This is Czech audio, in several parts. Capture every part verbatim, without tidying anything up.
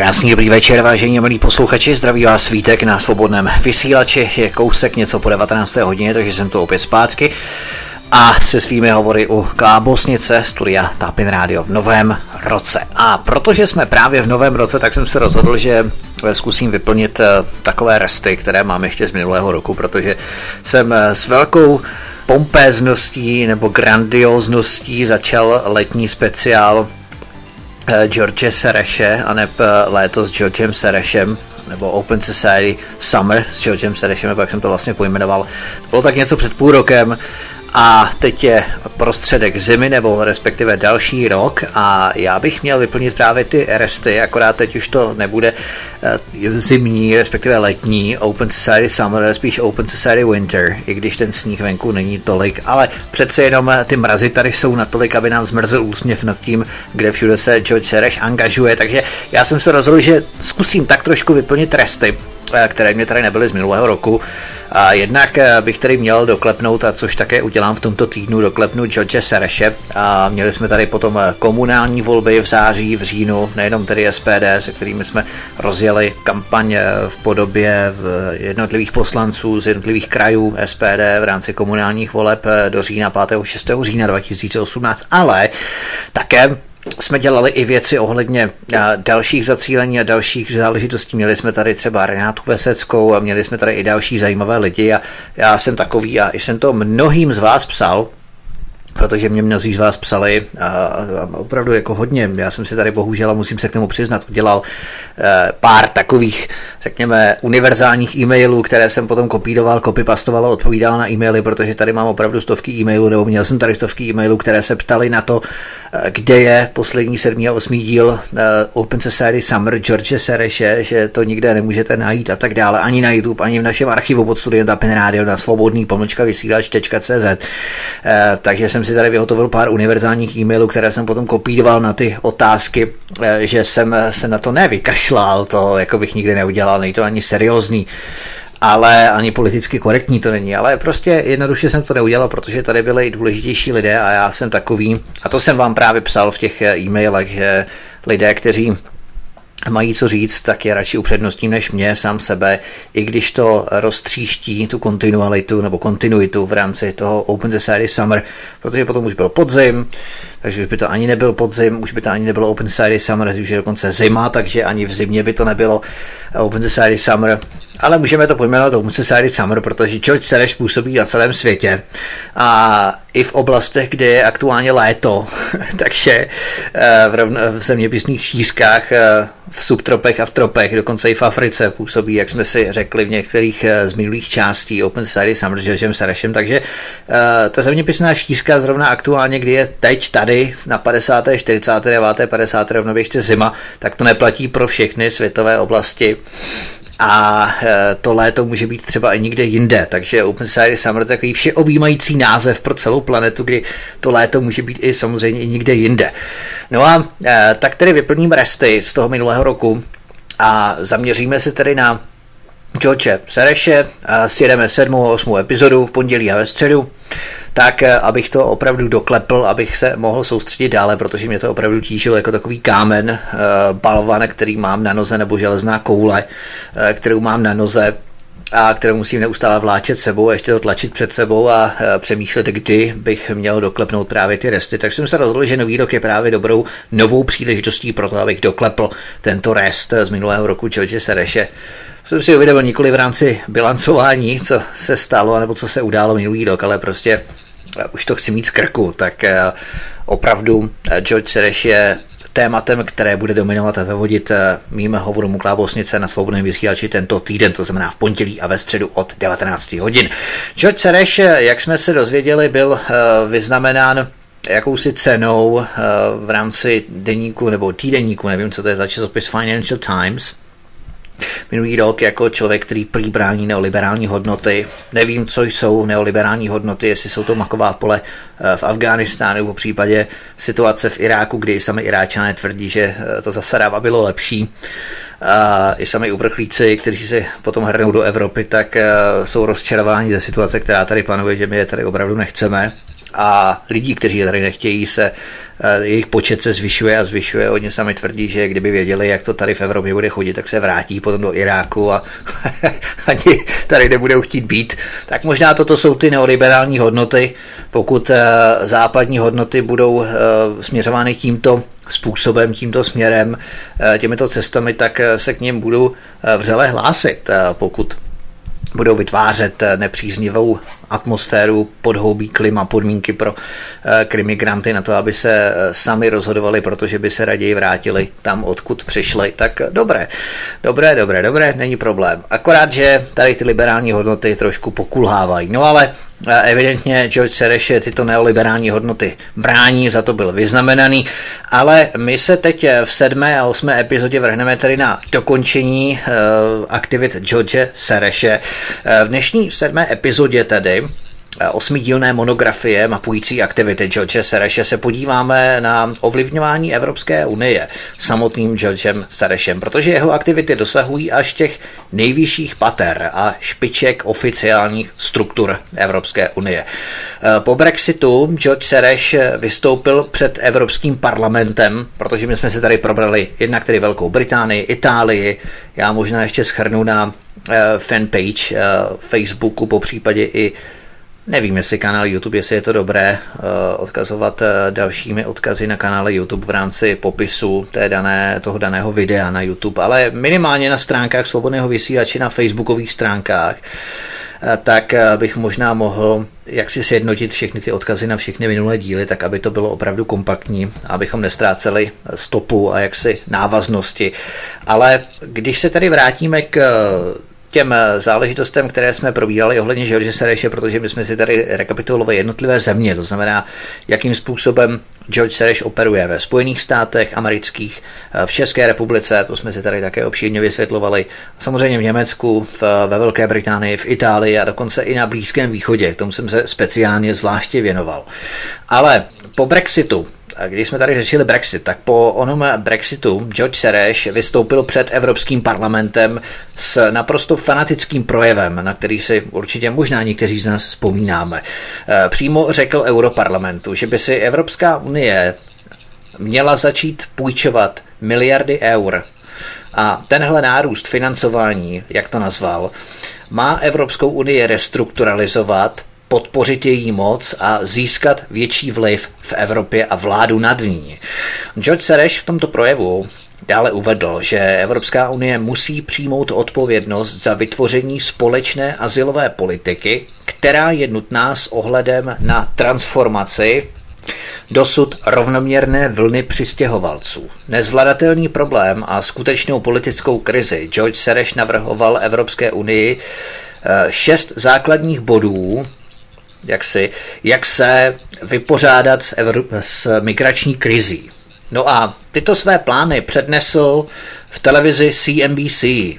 Krásný dobrý večer, vážení a milí posluchači, zdraví vás Vítek na svobodném vysílači, je kousek něco po devatenácté hodině, takže jsem tu opět zpátky a se svými hovory u Klábosnice, studia Tapin Radio v novém roce. A protože jsme právě v novém roce, tak jsem se rozhodl, že zkusím vyplnit takové resty, které mám ještě z minulého roku, protože jsem s velkou pompézností nebo grandiózností začal letní speciál George Sereše a neb léto s Georgem Serešem, nebo Open Society Summer s Georgem Serešem, nebo jak jsem to vlastně pojmenoval. To bylo tak něco před půl rokem a teď je prostředek zimy, nebo respektive další rok a já bych měl vyplnit právě ty resty, akorát teď už to nebude zimní, respektive letní Open Society Summer, ale spíš Open Society Winter, i když ten sníh venku není tolik, ale přece jenom ty mrazy tady jsou natolik, aby nám zmrzl úsměv nad tím, kde všude se George Sereš angažuje, takže já jsem se rozhodl, že zkusím tak trošku vyplnit resty, které mě tady nebyly z minulého roku. A jednak bych tady měl doklepnout, a což také udělám v tomto týdnu, doklepnout George Sereše. A měli jsme tady potom komunální volby v září, v říjnu, nejenom tedy S P D, se kterými jsme rozjeli kampaň v podobě jednotlivých poslanců z jednotlivých krajů S P D v rámci komunálních voleb do října, pátého a šestého října dva tisíce osmnáct, ale také jsme dělali i věci ohledně dalších zacílení a dalších záležitostí. Měli jsme tady třeba Renátu Veseckou a měli jsme tady i další zajímavé lidi a já jsem takový a jsem to mnohým z vás psal, protože mě mnozí z vás psali a opravdu jako hodně. Já jsem si tady bohužel, a musím se k tomu přiznat, udělal pár takových, řekněme, univerzálních e-mailů, které jsem potom kopíroval, copypastoval a odpovídal na e-maily, protože tady mám opravdu stovky e-mailů, nebo měl jsem tady stovky e-mailů, které se ptali na to, kde je poslední sedmý a osmý díl Open Society Summer George Sereše, že to nikde nemůžete najít a tak dále, ani na YouTube, ani v našem archivu pod studiem Tapin Radio na svobodný pomlčka vysílač tečka cé zet. Takže jsem si tady vyhotovil pár univerzálních e-mailů, které jsem potom kopíroval na ty otázky, že jsem se na to nevykašlal, to jako bych nikdy neudělal, není to ani seriózní, ale ani politicky korektní to není, ale prostě jednoduše jsem to neudělal, protože tady byli důležitější lidé a já jsem takový, a to jsem vám právě psal v těch e-mailech, že lidé, kteří mají co říct, tak je radši upřednostním než mě, sám sebe, i když to roztříští tu kontinualitu nebo kontinuitu v rámci toho Open Society Summer, protože potom už byl podzim, takže už by to ani nebyl podzim, už by to ani nebylo Open Society Summer, už je dokonce zima, takže ani v zimě by to nebylo Open Society Summer, ale můžeme to pojmenovat Open Society Summer, protože George Sereš působí na celém světě a i v oblastech, kde je aktuálně léto, takže v, rovno, v zeměpisných šířkách, v subtropech a v tropech, dokonce i v Africe působí, jak jsme si řekli v některých z minulých částí Open Society Summer s Georgem Serešem, takže ta zeměpisná šířka zrovna aktuálně, kdy je teď tady na padesáté, čtyřicáté deváté, padesáté rovno ještě zima, tak to neplatí pro všechny světové oblasti. A to léto může být třeba i někde jinde, takže Open Society Summer je takový všeobjímající název pro celou planetu, kdy to léto může být i samozřejmě i někde jinde. No a tak tedy vyplním resty z toho minulého roku a zaměříme se tedy na George Sereše, sjedeme sedmou a osmou epizodu v pondělí a ve středu, tak abych to opravdu doklepl, abych se mohl soustředit dále, protože mě to opravdu tížilo jako takový kámen, balvan, který mám na noze, nebo železná koule, kterou mám na noze a kterou musím neustále vláčet sebou a ještě to tlačit před sebou a přemýšlet, kdy bych měl doklepnout právě ty resty. Takže jsem se rozhodl, že nový rok je právě dobrou novou příležitostí pro to, abych doklepl tento rest z minulého roku George Sereše. Jsem si uvědomil nikoli v rámci bilancování, co se stalo, nebo co se událo minulý rok, ale prostě už to chci mít z krku, tak opravdu George Sereš je tématem, které bude dominovat a vyvodit mým hovorům u Klábosnice na svobodném vysílači tento týden, to znamená v pondělí a ve středu od devatenáct hodin. George Sereš, jak jsme se dozvěděli, byl vyznamenán jakousi cenou v rámci deníku nebo týdeníku, nevím, co to je za časopis Financial Times, minulý rok jako člověk, který prý brání neoliberální hodnoty. Nevím, co jsou neoliberální hodnoty, jestli jsou to maková pole v Afghánistánu, v případě situace v Iráku, kdy sami Iráčané tvrdí, že to za Sadáma bylo lepší. A i sami uprchlíci, kteří se potom hrnou do Evropy, tak jsou rozčarováni ze situace, která tady panuje, že my je tady opravdu nechceme. a lidí, kteří tady nechtějí, se jejich počet se zvyšuje a zvyšuje. Oni sami tvrdí, že kdyby věděli, jak to tady v Evropě bude chodit, tak se vrátí potom do Iráku a ani tady nebudou chtít být. Tak možná toto jsou ty neoliberální hodnoty. Pokud západní hodnoty budou směřovány tímto způsobem, tímto směrem, těmito cestami, tak se k nim budu vřele hlásit. Pokud budou vytvářet nepříznivou atmosféru, podhoubí, klima, podmínky pro krimigranty na to, aby se sami rozhodovali, protože by se raději vrátili tam, odkud přišli. Tak dobré, dobré, dobré, dobré, není problém. Akorát, že tady ty liberální hodnoty trošku pokulhávají. No ale evidentně George Soros tyto neoliberální hodnoty brání, za to byl vyznamenaný, ale my se teď v sedmé a osmé epizodě vrhneme tedy na dokončení uh, aktivit George Sorose. V dnešní sedmé epizodě tedy osmidílné monografie mapující aktivity George Sorose se podíváme na ovlivňování Evropské unie samotným Georgem Sorosem, protože jeho aktivity dosahují až těch nejvyšších pater a špiček oficiálních struktur Evropské unie. Po Brexitu George Soros vystoupil před Evropským parlamentem, protože my jsme se tady probrali jednak tedy Velkou Británii, Itálii, já možná ještě shrnu na fanpage Facebooku, po případě i nevím, jestli kanál YouTube, jestli je to dobré uh, odkazovat uh, dalšími odkazy na kanále YouTube v rámci popisu té dané, toho daného videa na YouTube, ale minimálně na stránkách Svobodného vysílače, na facebookových stránkách, uh, tak uh, bych možná mohl jak si sjednotit všechny ty odkazy na všechny minulé díly, tak aby to bylo opravdu kompaktní, abychom nestráceli stopu a jaksi návaznosti. Ale když se tady vrátíme k těm záležitostem, které jsme probírali ohledně George Sorose, protože my jsme si tady rekapitulovali jednotlivé země, to znamená, jakým způsobem George Soros operuje ve Spojených státech amerických, v České republice, to jsme si tady také obšírně vysvětlovali, samozřejmě v Německu, v, ve Velké Británii, v Itálii a dokonce i na Blízkém východě, k tomu jsem se speciálně zvláště věnoval. Ale po Brexitu, a když jsme tady řešili Brexit, tak po onom Brexitu George Soros vystoupil před Evropským parlamentem s naprosto fanatickým projevem, na který si určitě možná někteří z nás vzpomínáme. Přímo řekl Europarlamentu, že by si Evropská unie měla začít půjčovat miliardy eur a tenhle nárůst financování, jak to nazval, má Evropskou unii restrukturalizovat, podpořit její moc a získat větší vliv v Evropě a vládu nad ní. George Soros v tomto projevu dále uvedl, že Evropská unie musí přijmout odpovědnost za vytvoření společné azylové politiky, která je nutná s ohledem na transformaci dosud rovnoměrné vlny přistěhovalců. Nezvladatelný problém a skutečnou politickou krizi George Soros navrhoval Evropské unii šest základních bodů, jak, si, jak se vypořádat s, Evro- s migrační krizí. No a tyto své plány přednesl v televizi C N B C.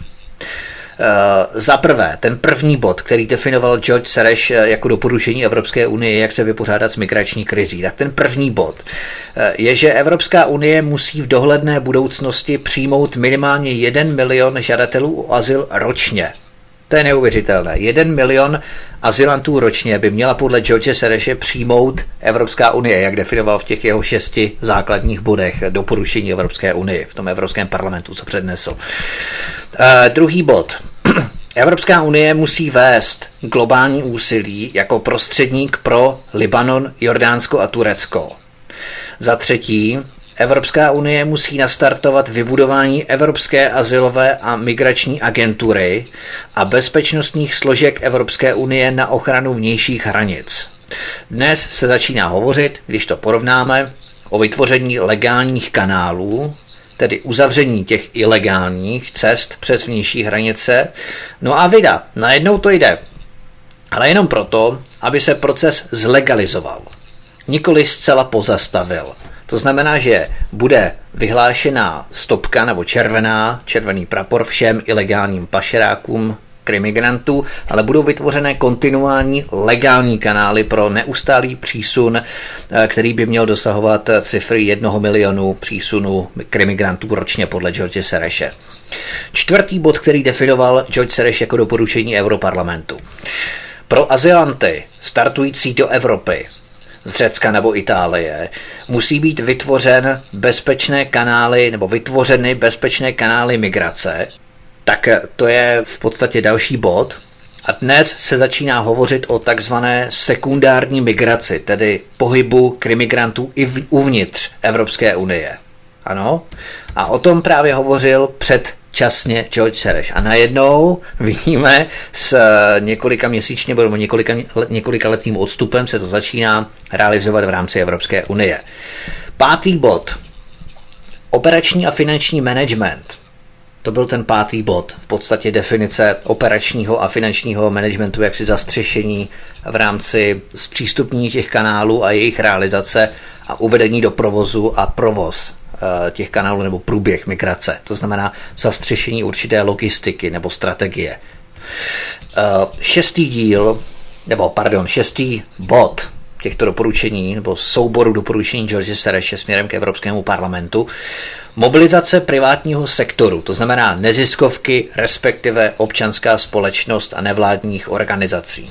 Uh, za prvé, ten první bod, který definoval George Soros jako doporučení Evropské unie, jak se vypořádat s migrační krizí, tak ten první bod uh, je, že Evropská unie musí v dohledné budoucnosti přijmout minimálně jeden milion žadatelů o azyl ročně. To je neuvěřitelné. Jeden milion azylantů ročně by měla podle George Sorose přijmout Evropská unie, jak definoval v těch jeho šesti základních bodech doporučení Evropské unie v tom Evropském parlamentu, co přednesl. Uh, druhý bod. Evropská unie musí vést globální úsilí jako prostředník pro Libanon, Jordánsko a Turecko. Za třetí, Evropská unie musí nastartovat vybudování Evropské azylové a migrační agentury a bezpečnostních složek Evropské unie na ochranu vnějších hranic. Dnes se začíná hovořit, když to porovnáme, o vytvoření legálních kanálů, tedy uzavření těch ilegálních cest přes vnější hranice. No a vida, najednou to jde. Ale jenom proto, aby se proces zlegalizoval. Nikoli zcela pozastavil. To znamená, že bude vyhlášená stopka nebo červená, červený prapor všem ilegálním pašerákům, krimigrantů, ale budou vytvořené kontinuální legální kanály pro neustálý přísun, který by měl dosahovat cifry jednoho milionu přísunů krimigrantů ročně podle George Sorose. Čtvrtý bod, který definoval George Soros jako doporučení Europarlamentu. Pro azylanty startující do Evropy z Řecka nebo Itálie, musí být vytvořen bezpečné kanály nebo vytvořeny bezpečné kanály migrace, tak to je v podstatě další bod. A dnes se začíná hovořit o takzvané sekundární migraci, tedy pohybu krimigrantů i uvnitř Evropské unie. Ano? A o tom právě hovořil předčasně George Soros. A najednou vidíme s několika měsíčně nebo několika, několika letým odstupem se to začíná realizovat v rámci Evropské unie. Pátý bod. Operační a finanční management. To byl ten pátý bod, v podstatě definice operačního a finančního managementu, jaksi zastřešení v rámci zpřístupnění těch kanálů a jejich realizace a uvedení do provozu a provoz těch kanálů nebo průběh migrace. To znamená zastřešení určité logistiky nebo strategie. Šestý díl, nebo pardon, šestý bod těchto doporučení nebo souboru doporučení George Sorose směrem k Evropskému parlamentu. Mobilizace privátního sektoru, to znamená neziskovky, respektive občanská společnost a nevládních organizací.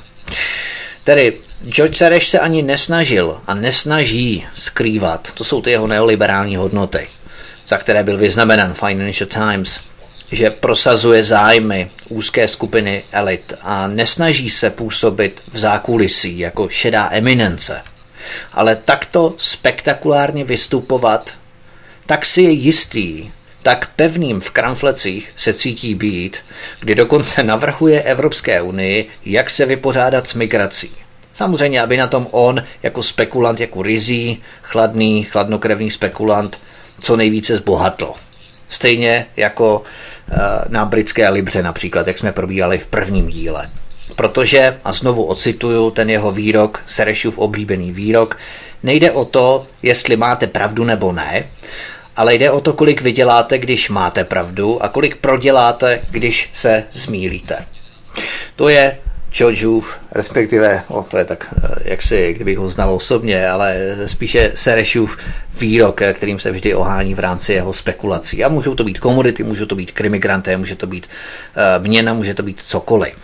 Tedy George Soros se ani nesnažil a nesnaží skrývat, to jsou ty jeho neoliberální hodnoty, za které byl vyznamenán Financial Times, že prosazuje zájmy úzké skupiny elit a nesnaží se působit v zákulisí jako šedá eminence, ale takto spektakulárně vystupovat, tak si je jistý, tak pevným v kramflecích se cítí být, kdy dokonce navrhuje Evropské unii, jak se vypořádat s migrací. Samozřejmě, aby na tom on jako spekulant, jako rizí, chladný, chladnokrevný spekulant, co nejvíce zbohatl. Stejně jako uh, na britské libře například, jak jsme probírali v prvním díle. Protože, a znovu ocituju ten jeho výrok, Sorosův oblíbený výrok, nejde o to, jestli máte pravdu nebo ne, ale jde o to, kolik vyděláte, když máte pravdu a kolik proděláte, když se zmýlíte. To je Georgeův, respektive, o, to je tak, jak si, kdybych ho znal osobně, ale spíše Sorosův výrok, kterým se vždy ohání v rámci jeho spekulací. A můžou to být komodity, můžou to být krimigranté, může to být uh, měna, může to být cokoliv.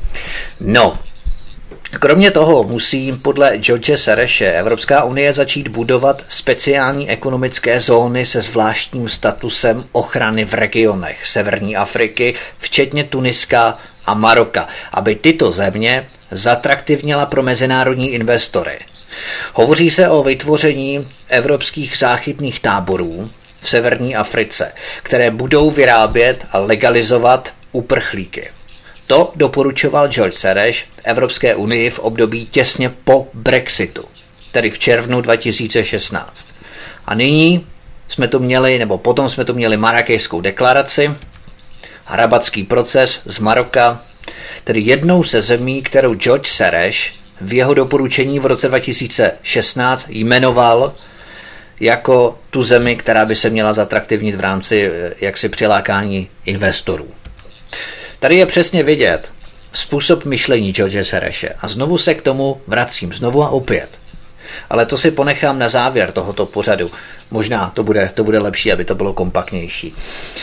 No, kromě toho musí podle George Sorose Evropská unie začít budovat speciální ekonomické zóny se zvláštním statusem ochrany v regionech Severní Afriky, včetně Tuniska a Maroka, aby tyto země zatraktivnila pro mezinárodní investory. Hovoří se o vytvoření evropských záchytných táborů v Severní Africe, které budou vyrábět a legalizovat uprchlíky. To doporučoval George Soros Evropské unii v období těsně po Brexitu, tedy v červnu dva tisíce šestnáct. A nyní jsme to měli, nebo potom jsme to měli Marrákešskou deklaraci, Rabatský proces z Maroka, tedy jednou ze zemí, kterou George Soros v jeho doporučení v roce dva tisíce šestnáct jmenoval jako tu zemi, která by se měla zatraktivnit v rámci jaksi přilákání investorů. Tady je přesně vidět způsob myšlení George Sorose a znovu se k tomu vracím, znovu a opět. Ale to si ponechám na závěr tohoto pořadu. Možná to bude, to bude lepší, aby to bylo kompaktnější.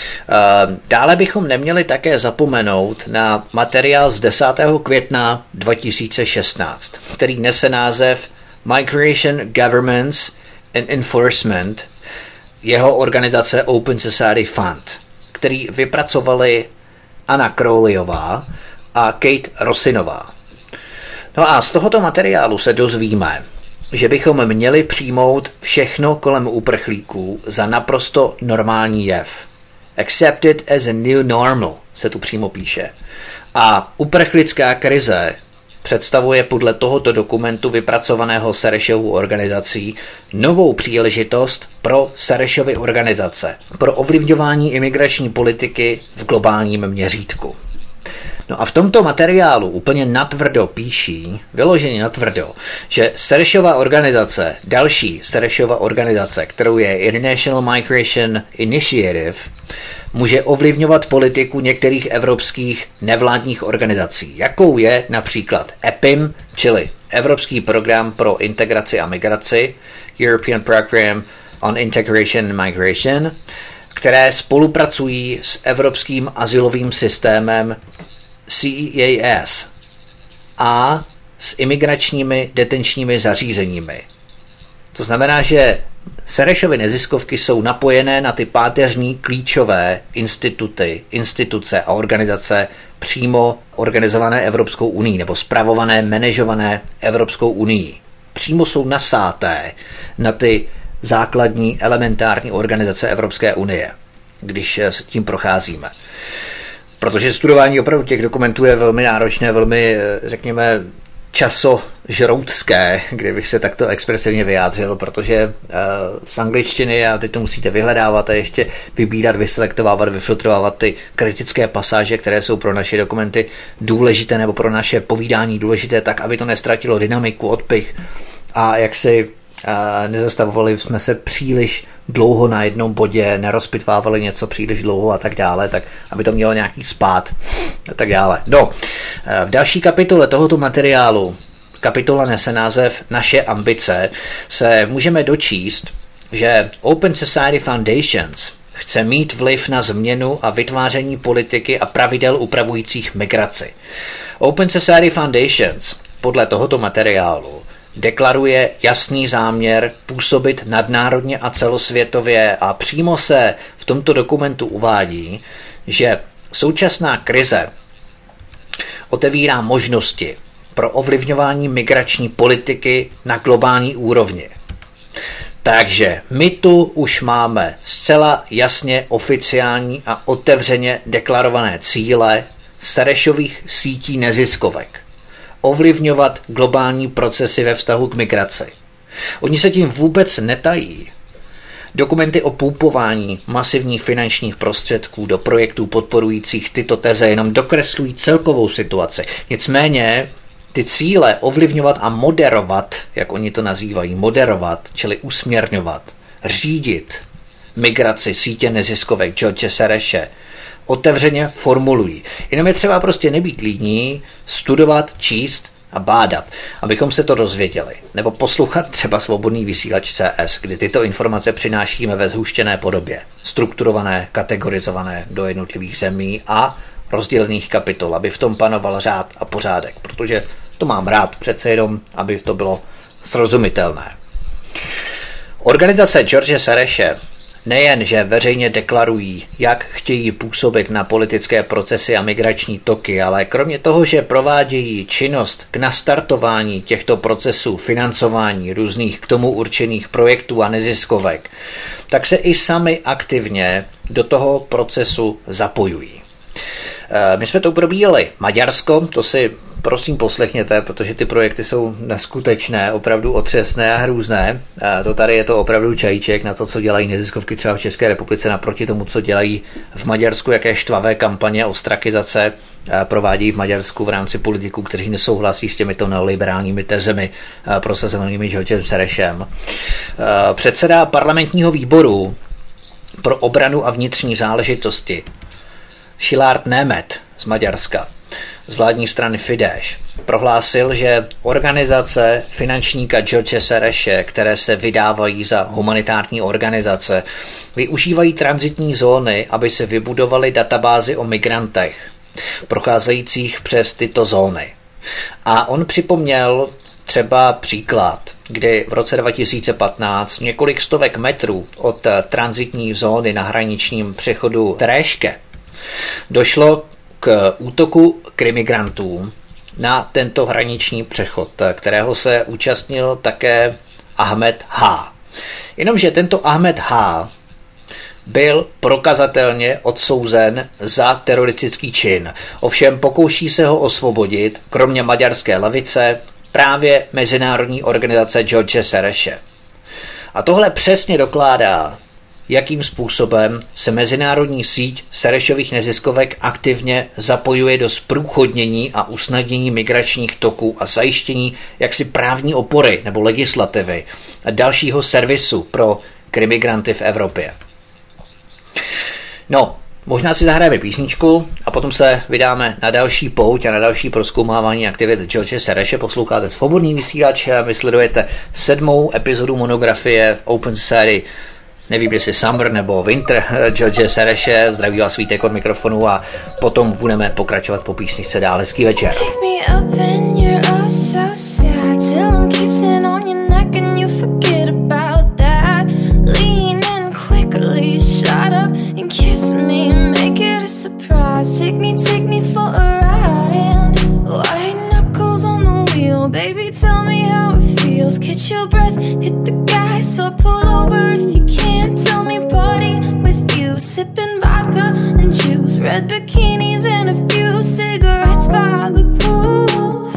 Dále bychom neměli také zapomenout na materiál z desátého května dva tisíce šestnáct, který nese název Migration Governments and Enforcement, jeho organizace Open Society Fund, který vypracovali Anna Crowleyová a Kate Rosinová. No a z tohoto materiálu se dozvíme, že bychom měli přijmout všechno kolem uprchlíků za naprosto normální jev. Accepted as a new normal, se tu přímo píše. A uprchlická krize představuje podle tohoto dokumentu vypracovaného Sorosovou organizací novou příležitost pro Sorosovy organizace, pro ovlivňování imigrační politiky v globálním měřítku. No a v tomto materiálu úplně natvrdo píší, vyloženě natvrdo, že Sorosova organizace, další Sorosova organizace, kterou je International Migration Initiative, může ovlivňovat politiku některých evropských nevládních organizací, jakou je například E P I M, čili Evropský program pro integraci a migraci, European Program on Integration and Migration, které spolupracují s evropským azylovým systémem C E A S a s imigračními detenčními zařízeními, To znamená, že Serešovy neziskovky jsou napojené na ty páteřní klíčové instituty, instituce a organizace přímo organizované Evropskou unii nebo spravované, manažované Evropskou unii. Přímo jsou nasáté na ty základní elementární organizace Evropské unie, když s tím procházíme. Protože studování opravdu těch dokumentů je velmi náročné, velmi, řekněme, časožroutské, kdybych se takto expresivně vyjádřil, protože uh, z angličtiny a teď to musíte vyhledávat a ještě vybírat, vyselektovávat, vyfiltrovávat ty kritické pasáže, které jsou pro naše dokumenty důležité nebo pro naše povídání důležité, tak, aby to nestratilo dynamiku, odpich a jak si uh, nezastavovali jsme se příliš dlouho na jednom bodě, nerozpitvávali něco příliš dlouho a tak dále, tak aby to mělo nějaký spád a tak dále. No, v další kapitole tohoto materiálu, kapitola nese název Naše ambice, se můžeme dočíst, že Open Society Foundations chce mít vliv na změnu a vytváření politiky a pravidel upravujících migraci. Open Society Foundations podle tohoto materiálu deklaruje jasný záměr působit nadnárodně a celosvětově a přímo se v tomto dokumentu uvádí, že současná krize otevírá možnosti pro ovlivňování migrační politiky na globální úrovni. Takže my tu už máme zcela jasně oficiální a otevřeně deklarované cíle Serešových sítí neziskovek. Ovlivňovat globální procesy ve vztahu k migraci. Oni se tím vůbec netají. Dokumenty o pumpování masivních finančních prostředků do projektů podporujících tyto teze jenom dokreslují celkovou situaci. Nicméně ty cíle ovlivňovat a moderovat, jak oni to nazývají, moderovat, čili usměrňovat, řídit migraci sítě neziskovek George Sereše, otevřeně formulují. Jenom je třeba prostě nebýt líní, studovat, číst a bádat, abychom se to dozvěděli. Nebo poslouchat třeba Svobodný vysílač C S, kdy tyto informace přinášíme ve zhuštěné podobě, strukturované, kategorizované do jednotlivých zemí a rozdělených kapitol, aby v tom panoval řád a pořádek, protože to mám rád přece jenom, aby to bylo srozumitelné. Organizace George Sereše nejen, že veřejně deklarují, jak chtějí působit na politické procesy a migrační toky, ale kromě toho, že provádějí činnost k nastartování těchto procesů, financování různých k tomu určených projektů a neziskovek, tak se i sami aktivně do toho procesu zapojují. My jsme to probírali Maďarsko, to si prosím poslechněte, protože ty projekty jsou neskutečné, opravdu otřesné a hrůzné. To tady je to opravdu čajíček na to, co dělají neziskovky třeba v České republice, naproti tomu, co dělají v Maďarsku, jaké štvavé kampaně ostrakizace provádějí v Maďarsku v rámci politiků, kteří nesouhlasí s těmito neoliberálními tezemi prosazovanými Georgem Serešem. Předseda parlamentního výboru pro obranu a vnitřní záležitosti Szilárd Németh z Maďarska, z vládní strany Fidesz, prohlásil, že organizace finančníka George Sereše, které se vydávají za humanitární organizace, využívají tranzitní zóny, aby se vybudovaly databázy o migrantech, procházejících přes tyto zóny. A on připomněl třeba příklad, kdy v roce dva tisíce patnáct několik stovek metrů od tranzitní zóny na hraničním přechodu Tréške došlo k útoku krimigrantů na tento hraniční přechod, kterého se účastnil také Ahmed H. Jenomže tento Ahmed H. byl prokazatelně odsouzen za teroristický čin. Ovšem pokouší se ho osvobodit, kromě maďarské levice, právě mezinárodní organizace George Sereše. A tohle přesně dokládá, jakým způsobem se mezinárodní síť Serešových neziskovek aktivně zapojuje do zprůchodnění a usnadnění migračních toků a zajištění jaksi právní opory nebo legislativy a dalšího servisu pro krimigranty v Evropě. No, možná si zahrajeme písničku a potom se vydáme na další pouť a na další prozkoumávání aktivit George Sereše. Posloucháte Svobodný vysílač a vy sledujete sedmou epizodu monografie Open Society, nevím, jestli Summer nebo Winter, George Sereše. Zdraví vás Vítek od mikrofonu a potom budeme pokračovat po písničce dál. Hezký večer. Up sipping vodka and juice, red bikinis and a few cigarettes by the pool.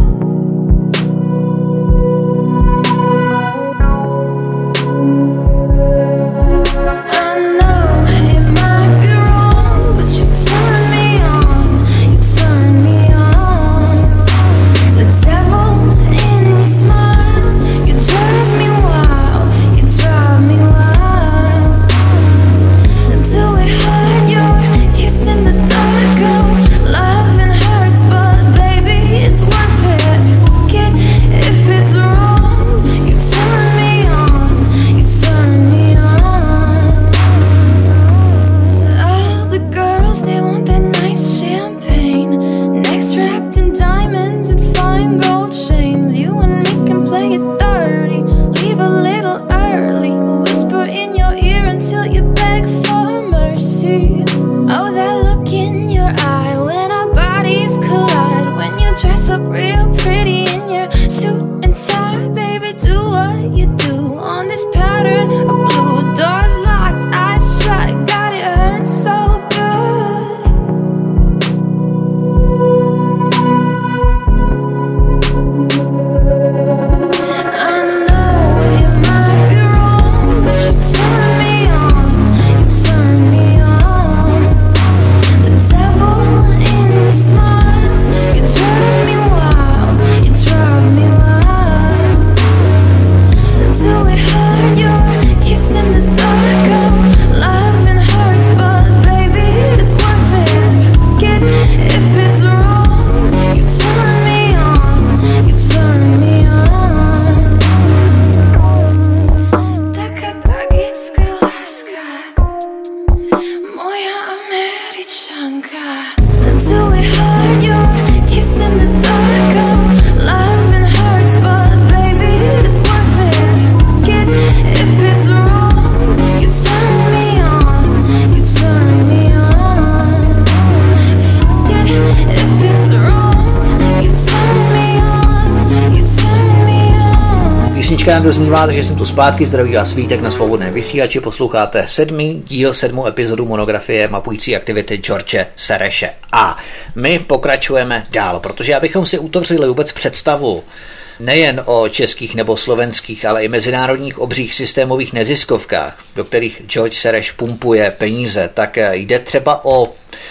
Nám doznívá, že jsem tu zpátky, zdraví vás Vítek na Svobodném vysílači, posloucháte sedmý díl, sedmou epizodu monografie mapující aktivity George Sereše. A my pokračujeme dál, protože abychom si utvořili vůbec představu nejen o českých nebo slovenských, ale i mezinárodních obřích systémových neziskovkách, do kterých George Sereš pumpuje peníze, tak jde třeba o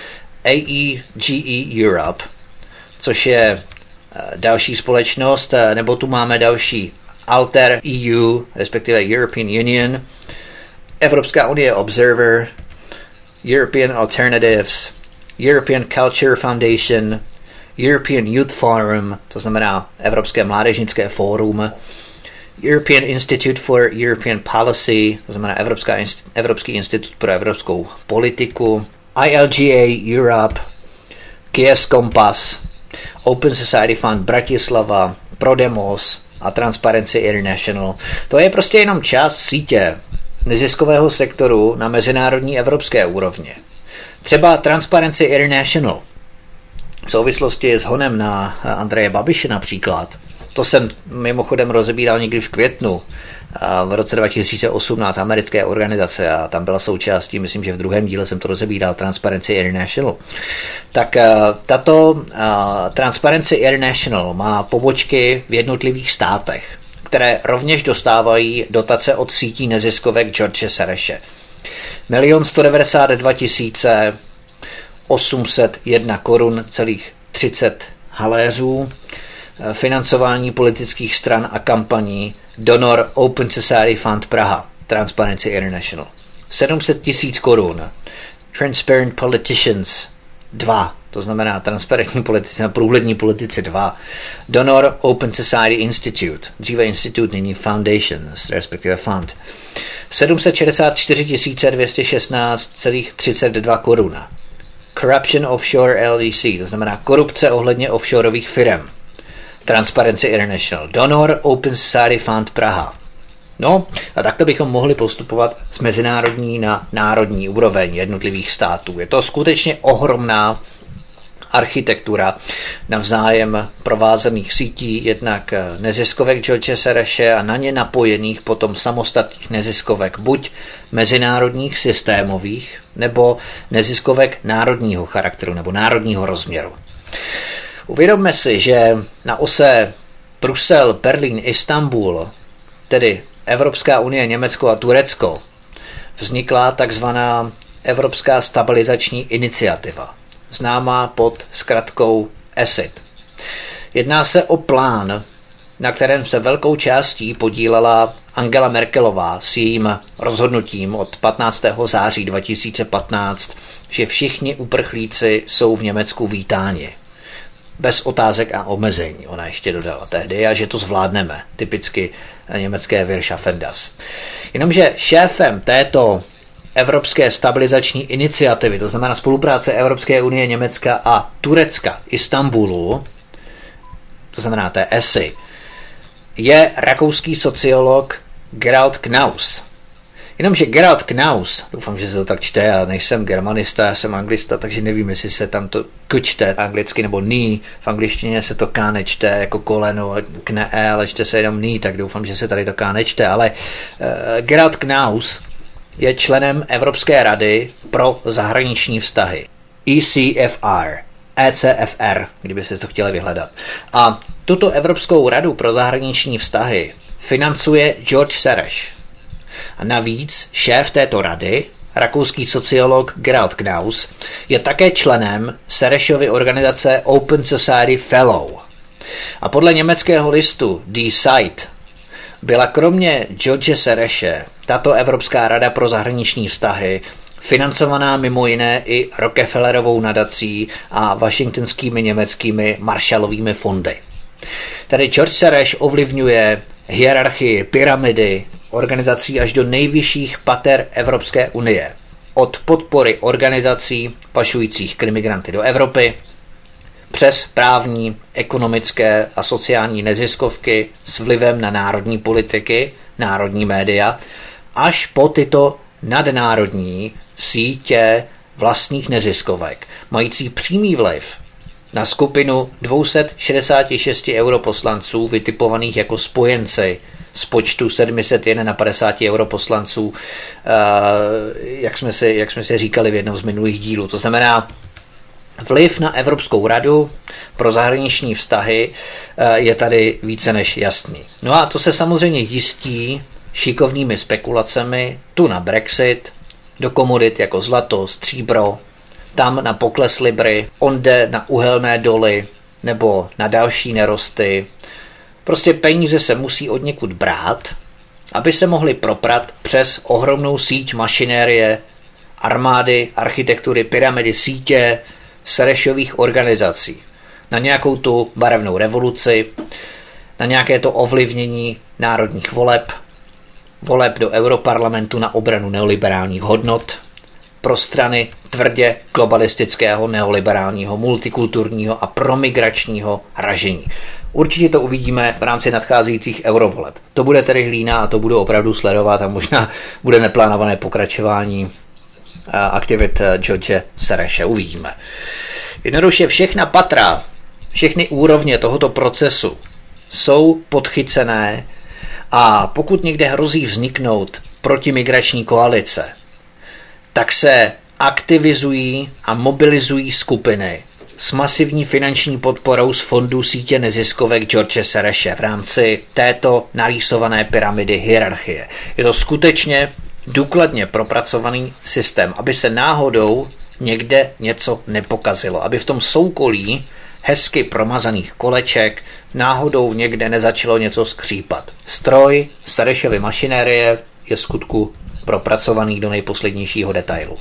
A E G E Europe, což je další společnost, nebo tu máme další Alter E U, respektive European Union, Evropská unie Observer, European Alternatives, European Culture Foundation, European Youth Forum, to znamená Evropské mládežnické fórum, European Institute for European Policy, to znamená Evropská, Evropský institut pro evropskou politiku, I L G A Europe, K S Compass, Open Society Fund Bratislava, Prodemos a Transparency International. To je prostě jenom část sítě neziskového sektoru na mezinárodní evropské úrovni. Třeba Transparency International v souvislosti s honem na Andreje Babiše například. To jsem mimochodem rozebíral někdy v květnu v roce dva tisíce osmnáct, americké organizace, a tam byla součástí, myslím, že v druhém díle jsem to rozebíral, Transparency International. Tak tato Transparency International má pobočky v jednotlivých státech, které rovněž dostávají dotace od sítí neziskovek George Sereše. Milion sto devadesát dva tisíce osm set jedna korun celých třicet haléřů, financování politických stran a kampaní, donor Open Society Fund Praha, Transparency International. sedm set tisíc korun, Transparent Politicians dva, to znamená transparentní politici, průhlední politici dva, donor Open Society Institute, dříve institut, nyní Foundations, respektive fund, sedm set šedesát čtyři tisíce dvě stě šestnáct celých třicet dva korun. Corruption Offshore L L C, to znamená korupce ohledně offshoreových firm, Transparency International, donor Open Society Fund Praha. No a takto bychom mohli postupovat z mezinárodní na národní úroveň jednotlivých států. Je to skutečně ohromná architektura navzájem provázených sítí, jednak neziskovek George Soreše a na ně napojených potom samostatných neziskovek, buď mezinárodních, systémových, nebo neziskovek národního charakteru nebo národního rozměru. Uvědomme si, že na ose Brusel, Berlín, Istanbul, tedy Evropská unie, Německo a Turecko, vznikla takzvaná Evropská stabilizační iniciativa, známá pod zkratkou E S I T. Jedná se o plán, na kterém se velkou částí podílela Angela Merkelová s jejím rozhodnutím od patnáctého září dva tisíce patnáct, že všichni uprchlíci jsou v Německu vítáni. Bez otázek a omezení, ona ještě dodala tehdy, a že to zvládneme, typicky německé Wir schaffen das. Jenomže šéfem této Evropské stabilizační iniciativy, to znamená spolupráce Evropské unie, Německa a Turecka, Istanbulu, to znamená té E S I, je rakouský sociolog Gerald Knaus. Jenomže Gerald Knaus, doufám, že se to tak čte, já nejsem germanista, já jsem anglista, takže nevím, jestli se tam to k čte anglicky nebo ní, v angličtině se to K nečte jako koleno, k ne E, ale čte se jenom ní, tak doufám, že se tady to K nečte, ale uh, Gerald Knaus je členem Evropské rady pro zahraniční vztahy, E C F R, E C F R, kdyby se to chtěli vyhledat. A tuto Evropskou radu pro zahraniční vztahy financuje George Soros. A navíc šéf této rady, rakouský sociolog Gerald Knaus, je také členem Sorosovy organizace Open Society Fellow. A podle německého listu Die Zeit byla kromě George Sorose tato Evropská rada pro zahraniční vztahy financovaná mimo jiné i Rockefellerovou nadací a washingtonskými německými Marshallovými fondy. Tady George Soros ovlivňuje hierarchii pyramidy organizací až do nejvyšších pater Evropské unie. Od podpory organizací pašujících imigranty do Evropy přes právní, ekonomické a sociální neziskovky s vlivem na národní politiky, národní média, až po tyto nadnárodní sítě vlastních neziskovek, mající přímý vliv na skupinu dvě stě šedesát šest europoslanců vytipovaných jako spojenci z počtu sedm set padesát jedna europoslanců, jak jsme, si, jak jsme si říkali v jednom z minulých dílů. To znamená, vliv na Evropskou radu pro zahraniční vztahy je tady více než jasný. No a to se samozřejmě jistí šikovnými spekulacemi tu na Brexit, do komodit jako zlato, stříbro, tam na pokles libry, onde na uhelné doly nebo na další nerosty. Prostě peníze se musí od někud brát, aby se mohly proprat přes ohromnou síť mašinérie, armády, architektury, pyramidy, sítě, Sorosových organizací. Na nějakou tu barevnou revoluci, na nějaké to ovlivnění národních voleb, voleb do Europarlamentu na obranu neoliberálních hodnot, pro strany tvrdě globalistického, neoliberálního, multikulturního a promigračního ražení. Určitě to uvidíme v rámci nadcházejících eurovoleb. To bude tedy hlína a to budu opravdu sledovat a možná bude neplánované pokračování aktivit George Sorose. Uvidíme. Jednoduše všechna patra, všechny úrovně tohoto procesu jsou podchycené a pokud někde hrozí vzniknout protimigrační koalice, tak se aktivizují a mobilizují skupiny s masivní finanční podporou z fondů sítě neziskovek George Sorose v rámci této narýsované pyramidy hierarchie. Je to skutečně důkladně propracovaný systém, aby se náhodou někde něco nepokazilo, aby v tom soukolí hezky promazaných koleček náhodou někde nezačalo něco skřípat. Stroj Sorosovy mašinérie je skutku propracovaný do nejposlednějšího detailu.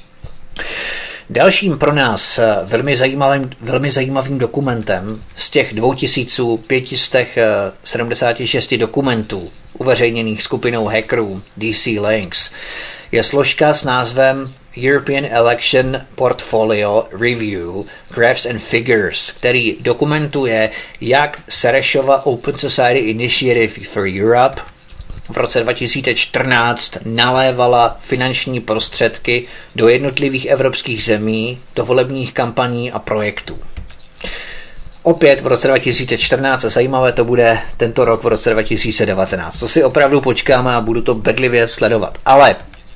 Dalším pro nás velmi zajímavým, velmi zajímavým dokumentem z těch dvě tisíce pět set sedmdesát šest dokumentů uveřejněných skupinou hackerů D C Lynx je složka s názvem European Election Portfolio Review Graphs and Figures, který dokumentuje, jak Sorosova Open Society Initiative for Europe, v roce dva tisíce čtrnáct nalévala finanční prostředky do jednotlivých evropských zemí, do volebních kampaní a projektů. Opět v roce dva tisíce čtrnáct a zajímavé to bude tento rok v roce dva tisíce devatenáct. To si opravdu počkáme a budu to bedlivě sledovat. Ale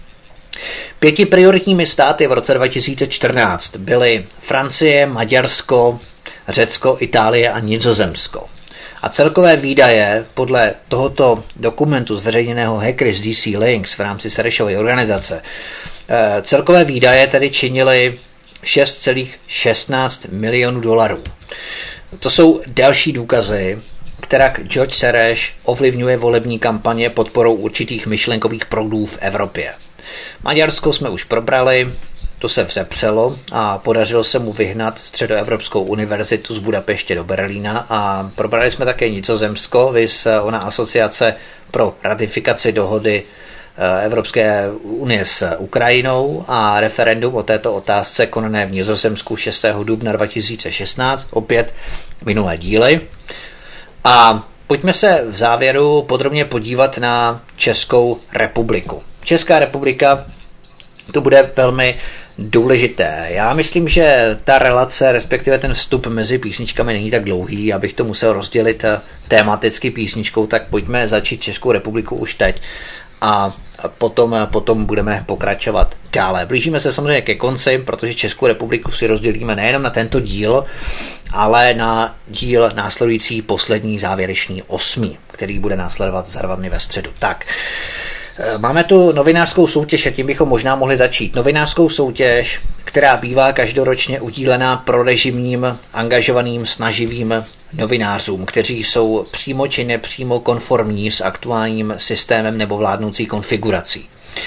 pěti prioritními státy v roce dva tisíce čtrnáct byly Francie, Maďarsko, Řecko, Itálie a Nizozemsko. A celkové výdaje podle tohoto dokumentu zveřejněného hackery z D C Links v rámci Serešovy organizace, celkové výdaje tedy činily šest celá šestnáct milionů dolarů. To jsou další důkazy, kterak George Soros ovlivňuje volební kampaně podporou určitých myšlenkových proudů v Evropě. Maďarsko jsme už probrali, to se vzepřelo a podařilo se mu vyhnat Středoevropskou univerzitu z Budapeště do Berlína a probrali jsme také Nizozemsko, viz ona asociace pro ratifikaci dohody Evropské unie s Ukrajinou a referendum o této otázce konané v Nizozemsku šestého dubna dva tisíce šestnáct, opět minulé díly. A pojďme se v závěru podrobně podívat na Českou republiku. Česká republika, to bude velmi důležité. Já myslím, že ta relace, respektive ten vstup mezi písničkami není tak dlouhý, abych to musel rozdělit tématicky písničkou, tak pojďme začít Českou republiku už teď a potom, potom budeme pokračovat dále. Blížíme se samozřejmě ke konci, protože Českou republiku si rozdělíme nejenom na tento díl, ale na díl následující poslední závěrečný osmý, který bude následovat za dva dny ve středu. Tak, máme tu novinářskou soutěž a tím bychom možná mohli začít. Novinářskou soutěž, která bývá každoročně udílená prorežimním, angažovaným, snaživým novinářům, kteří jsou přímo či nepřímo konformní s aktuálním systémem nebo vládnoucí konfigurací.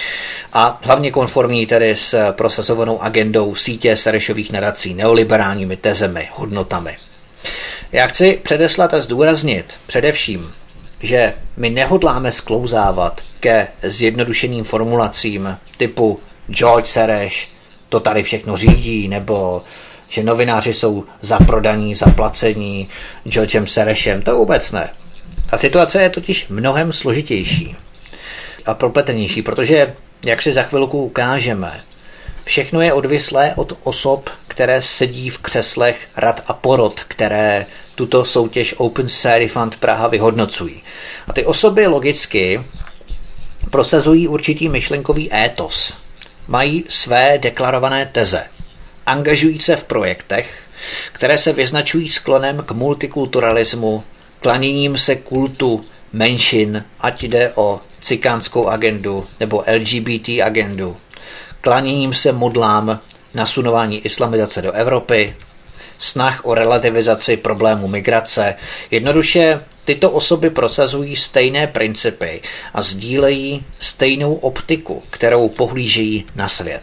A hlavně konformní tedy s prosazovanou agendou sítě Serešových nadací, neoliberálními tezemi, hodnotami. Já chci předeslat a zdůraznit především, že my nehodláme sklouzávat ke zjednodušeným formulacím typu George Soros to tady všechno řídí, nebo že novináři jsou zaprodaní, zaplacení Georgem Sorosem. To vůbec ne. Ta situace je totiž mnohem složitější a propletenější, protože, jak si za chvilku ukážeme, všechno je odvislé od osob, které sedí v křeslech rad a porod, které tuto soutěž Open Society Fund Praha vyhodnocují. A ty osoby logicky prosazují určitý myšlenkový étos. Mají své deklarované teze. Angažují se v projektech, které se vyznačují sklonem k multikulturalismu, klaněním se kultu menšin, ať jde o cikánskou agendu nebo L G B T agendu, klaněním se modlám nasunování islamizace do Evropy, snah o relativizaci problému migrace. Jednoduše tyto osoby prosazují stejné principy a sdílejí stejnou optiku, kterou pohlížejí na svět.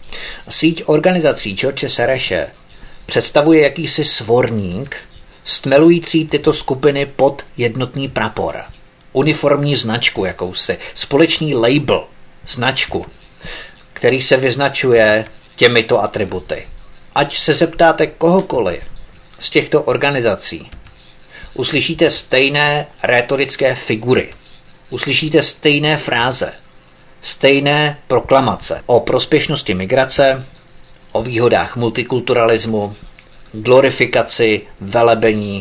Síť organizací George Sorose představuje jakýsi svorník, stmelující tyto skupiny pod jednotný prapor, uniformní značku jakousi, společný label, značku, který se vyznačuje těmito atributy. Ať se zeptáte kohokoliv z těchto organizací, uslyšíte stejné rétorické figury, uslyšíte stejné fráze, stejné proklamace o prospěšnosti migrace, o výhodách multikulturalismu, glorifikaci, velebení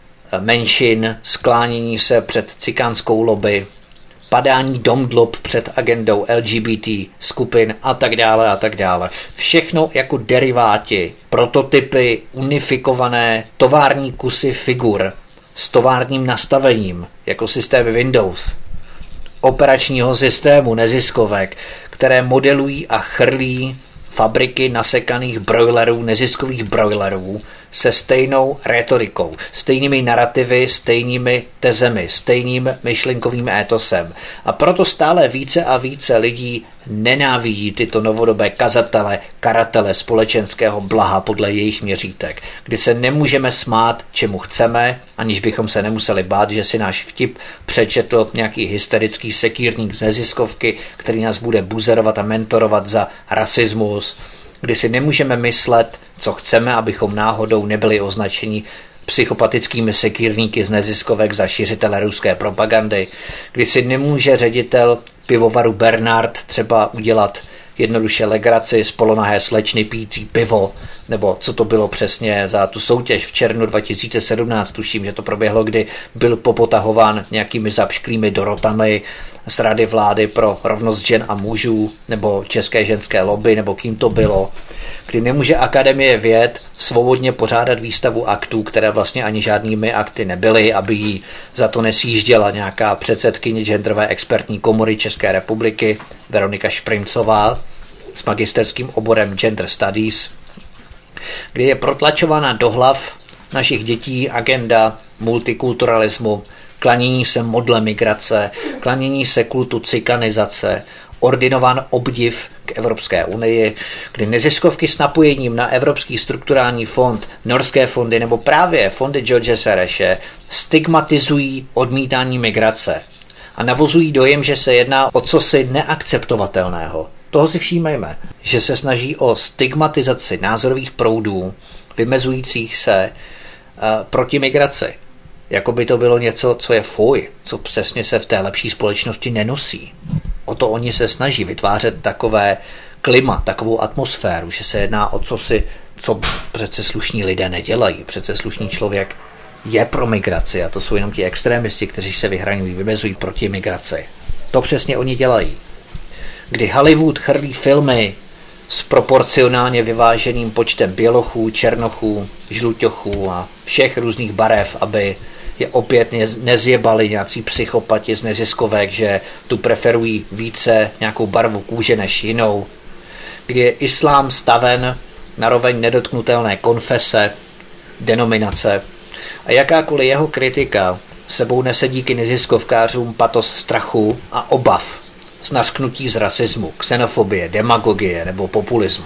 menšin, sklánění se před cikánskou lobby, padání domdlob před agendou L G B T skupin a tak dále a tak dále. Všechno jako deriváti, prototypy, unifikované tovární kusy figur s továrním nastavením, jako systémy Windows, operačního systému neziskovek, které modelují a chrlí fabriky nasekaných brojlerů, neziskových brojlerů se stejnou rétorikou, stejnými narrativy, stejnými tezemi, stejným myšlenkovým étosem. A proto stále více a více lidí nenávidí tyto novodobé kazatele, karatele společenského blaha podle jejich měřítek, kdy se nemůžeme smát, čemu chceme, aniž bychom se nemuseli bát, že si náš vtip přečetl nějaký hysterický sekírník z neziskovky, který nás bude buzerovat a mentorovat za rasismus, kdy si nemůžeme myslet, co chceme, abychom náhodou nebyli označeni psychopatickými sekírníky z neziskovek za šiřitele ruské propagandy, kdy si nemůže ředitel pivovaru Bernard třeba udělat jednoduše legraci z polonahé slečny pijící pivo, nebo co to bylo přesně za tu soutěž v červnu dva tisíce sedmnáct, tuším, že to proběhlo, kdy byl popotahován nějakými zapšklými Dorotami z Rady vlády pro rovnost žen a mužů, nebo České ženské lobby, nebo kým to bylo, kdy nemůže Akademie věd svobodně pořádat výstavu aktů, které vlastně ani žádnými akty nebyly, aby jí za to nesjížděla nějaká předsedkyně genderové expertní komory České republiky Veronika Šprimcová s magisterským oborem Gender Studies, kdy je protlačována do hlav našich dětí agenda multikulturalismu, klanění se modle migrace, klanění se kultu cikanizace, ordinován obdiv k Evropské unii, kdy neziskovky s napojením na Evropský strukturální fond, norské fondy nebo právě fondy George Soreše stigmatizují odmítání migrace a navozují dojem, že se jedná o cosi neakceptovatelného. Toho si všímejme, že se snaží o stigmatizaci názorových proudů vymezujících se uh, proti migraci. Jako by to bylo něco, co je fuj, co přesně se v té lepší společnosti nenosí. O to oni se snaží vytvářet takové klima, takovou atmosféru, že se jedná o cosi, co přece slušní lidé nedělají. Přece slušný člověk je pro migraci a to jsou jenom ti extrémisti, kteří se vyhraňují, vymezují proti migraci. To přesně oni dělají. Kdy Hollywood chrlí filmy s proporcionálně vyváženým počtem bělochů, černochů, žluťochů a všech různých barev, aby je opět nezjebali nějací psychopati z neziskovek, že tu preferují více nějakou barvu kůže než jinou, kdy je islám staven na roveň nedotknutelné konfese, denominace a jakákoliv jeho kritika sebou nese díky neziskovkářům patos strachu a obav z nařknutí z rasismu, xenofobie, demagogie nebo populismu.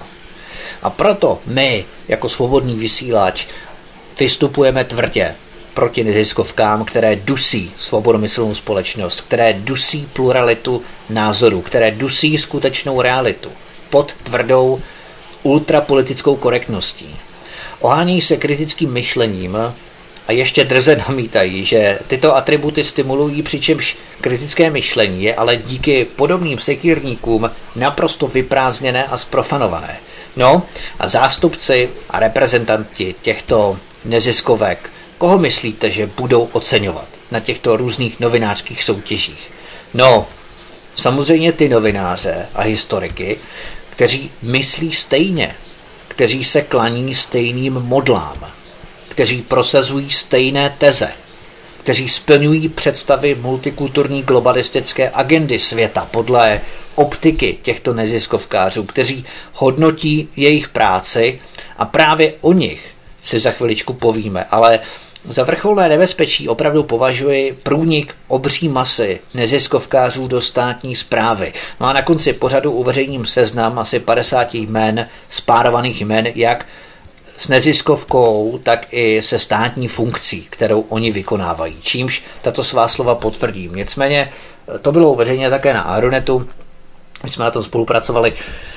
A proto my, jako svobodný vysílač, vystupujeme tvrdě proti neziskovkám, které dusí svobodomyslnou společnost, které dusí pluralitu názorů, které dusí skutečnou realitu pod tvrdou ultrapolitickou korektností. Ohánějí se kritickým myšlením a ještě drze namítají, že tyto atributy stimulují, přičemž kritické myšlení je ale díky podobným sekírníkům naprosto vyprázdněné a zprofanované. No a zástupci a reprezentanti těchto neziskovek, koho myslíte, že budou oceňovat na těchto různých novinářských soutěžích? No, samozřejmě ty novináře a historiky, kteří myslí stejně, kteří se klaní stejným modlám, kteří prosazují stejné teze, kteří splňují představy multikulturní globalistické agendy světa podle optiky těchto neziskovkářů, kteří hodnotí jejich práci a právě o nich si za chviličku povíme, ale za vrcholné nebezpečí opravdu považuji průnik obří masy neziskovkářů do státní správy. No a na konci pořadu uveřejním seznam asi padesáti jmen, spárovaných jmen, jak s neziskovkou, tak i se státní funkcí, kterou oni vykonávají. Čímž tato svá slova potvrdím. Nicméně to bylo uveřejněno také na Aeronetu. My jsme na tom spolupracovali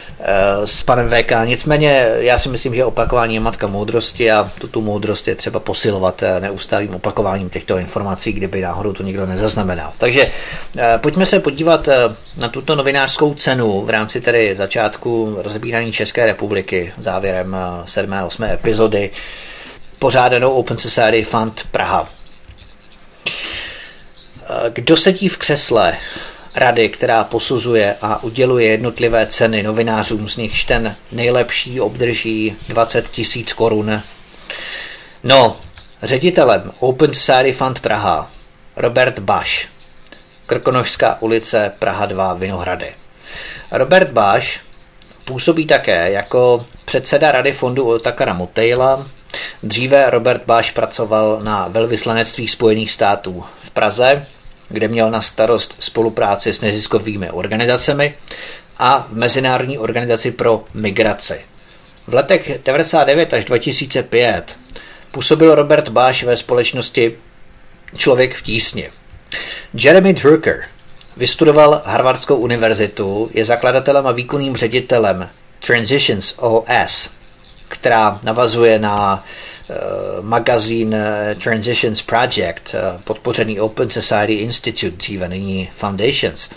s panem V K. Nicméně já si myslím, že opakování je matka moudrosti a tuto moudrost je třeba posilovat neustálým opakováním těchto informací, kdyby náhodou to nikdo nezaznamenal. Takže pojďme se podívat na tuto novinářskou cenu v rámci tedy začátku rozebírání České republiky závěrem sedmé a osmé epizody pořádanou Open Society Fund Praha. Kdo sedí v křesle rady, která posuzuje a uděluje jednotlivé ceny novinářům, z nichž ten nejlepší obdrží dvacet tisíc korun? No, ředitelem Open Society Fund Praha Robert Baš, Krkonošská ulice, Praha dva, Vinohrady. Robert Baš působí také jako předseda rady fondu Otakara Motejla. Dříve Robert Baš pracoval na velvyslanectví Spojených států v Praze, kde měl na starost spolupráci s neziskovými organizacemi a v Mezinárodní organizaci pro migraci. V letech devadesát devět až dva tisíce pět působil Robert Baš ve společnosti Člověk v tísni. Jeremy Drucker vystudoval Harvardskou univerzitu, je zakladatelem a výkonným ředitelem Transitions O S, která navazuje na magazín Transitions Project, podpořený Open Society Institute, dříve nyní Foundations,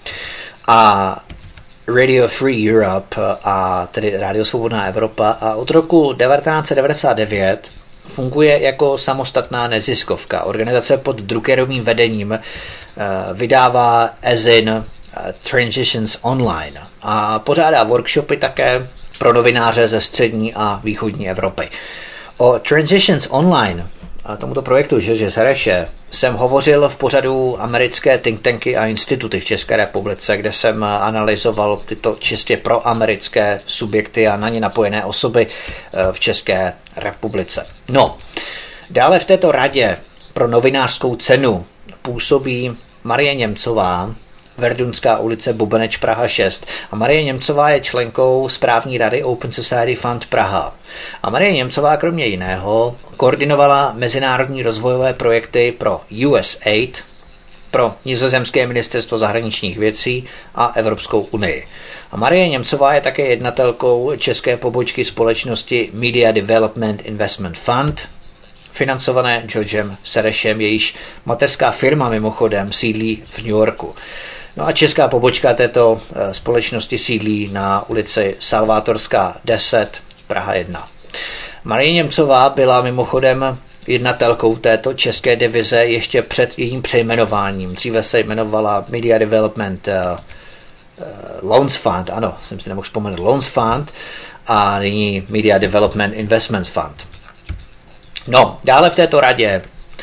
a Radio Free Europe, a tedy Radio Svobodná Evropa, a od roku devatenáct set devadesát devět funguje jako samostatná neziskovka. Organizace pod Druckerovým vedením vydává Ezin Transitions Online a pořádá workshopy také pro novináře ze střední a východní Evropy. O Transitions Online, a tomuto projektu George Sereše, jsem hovořil v pořadu americké think tanky a instituty v České republice, kde jsem analyzoval tyto čistě proamerické subjekty a na ně napojené osoby v České republice. No, dále v této radě pro novinářskou cenu působí Marie Němcová, Verdunská ulice Bubeneč Praha šest. A Marie Němcová je členkou správní rady Open Society Fund Praha. A Marie Němcová kromě jiného koordinovala mezinárodní rozvojové projekty pro U S A I D, pro Nizozemské ministerstvo zahraničních věcí a Evropskou unii. A Marie Němcová je také jednatelkou české pobočky společnosti Media Development Investment Fund, financované Georgem Serešem, jejíž mateřská firma mimochodem sídlí v New Yorku. No a česká pobočka této společnosti sídlí na ulici Salvátorská deset, Praha jedna. Marie Němcová byla mimochodem jednatelkou této české divize ještě před jejím přejmenováním. Dříve se jmenovala Media Development uh, uh, Loans Fund, ano, jsem si nemohl vzpomenout, Loans Fund, a nyní Media Development Investment Fund. No, dále v této radě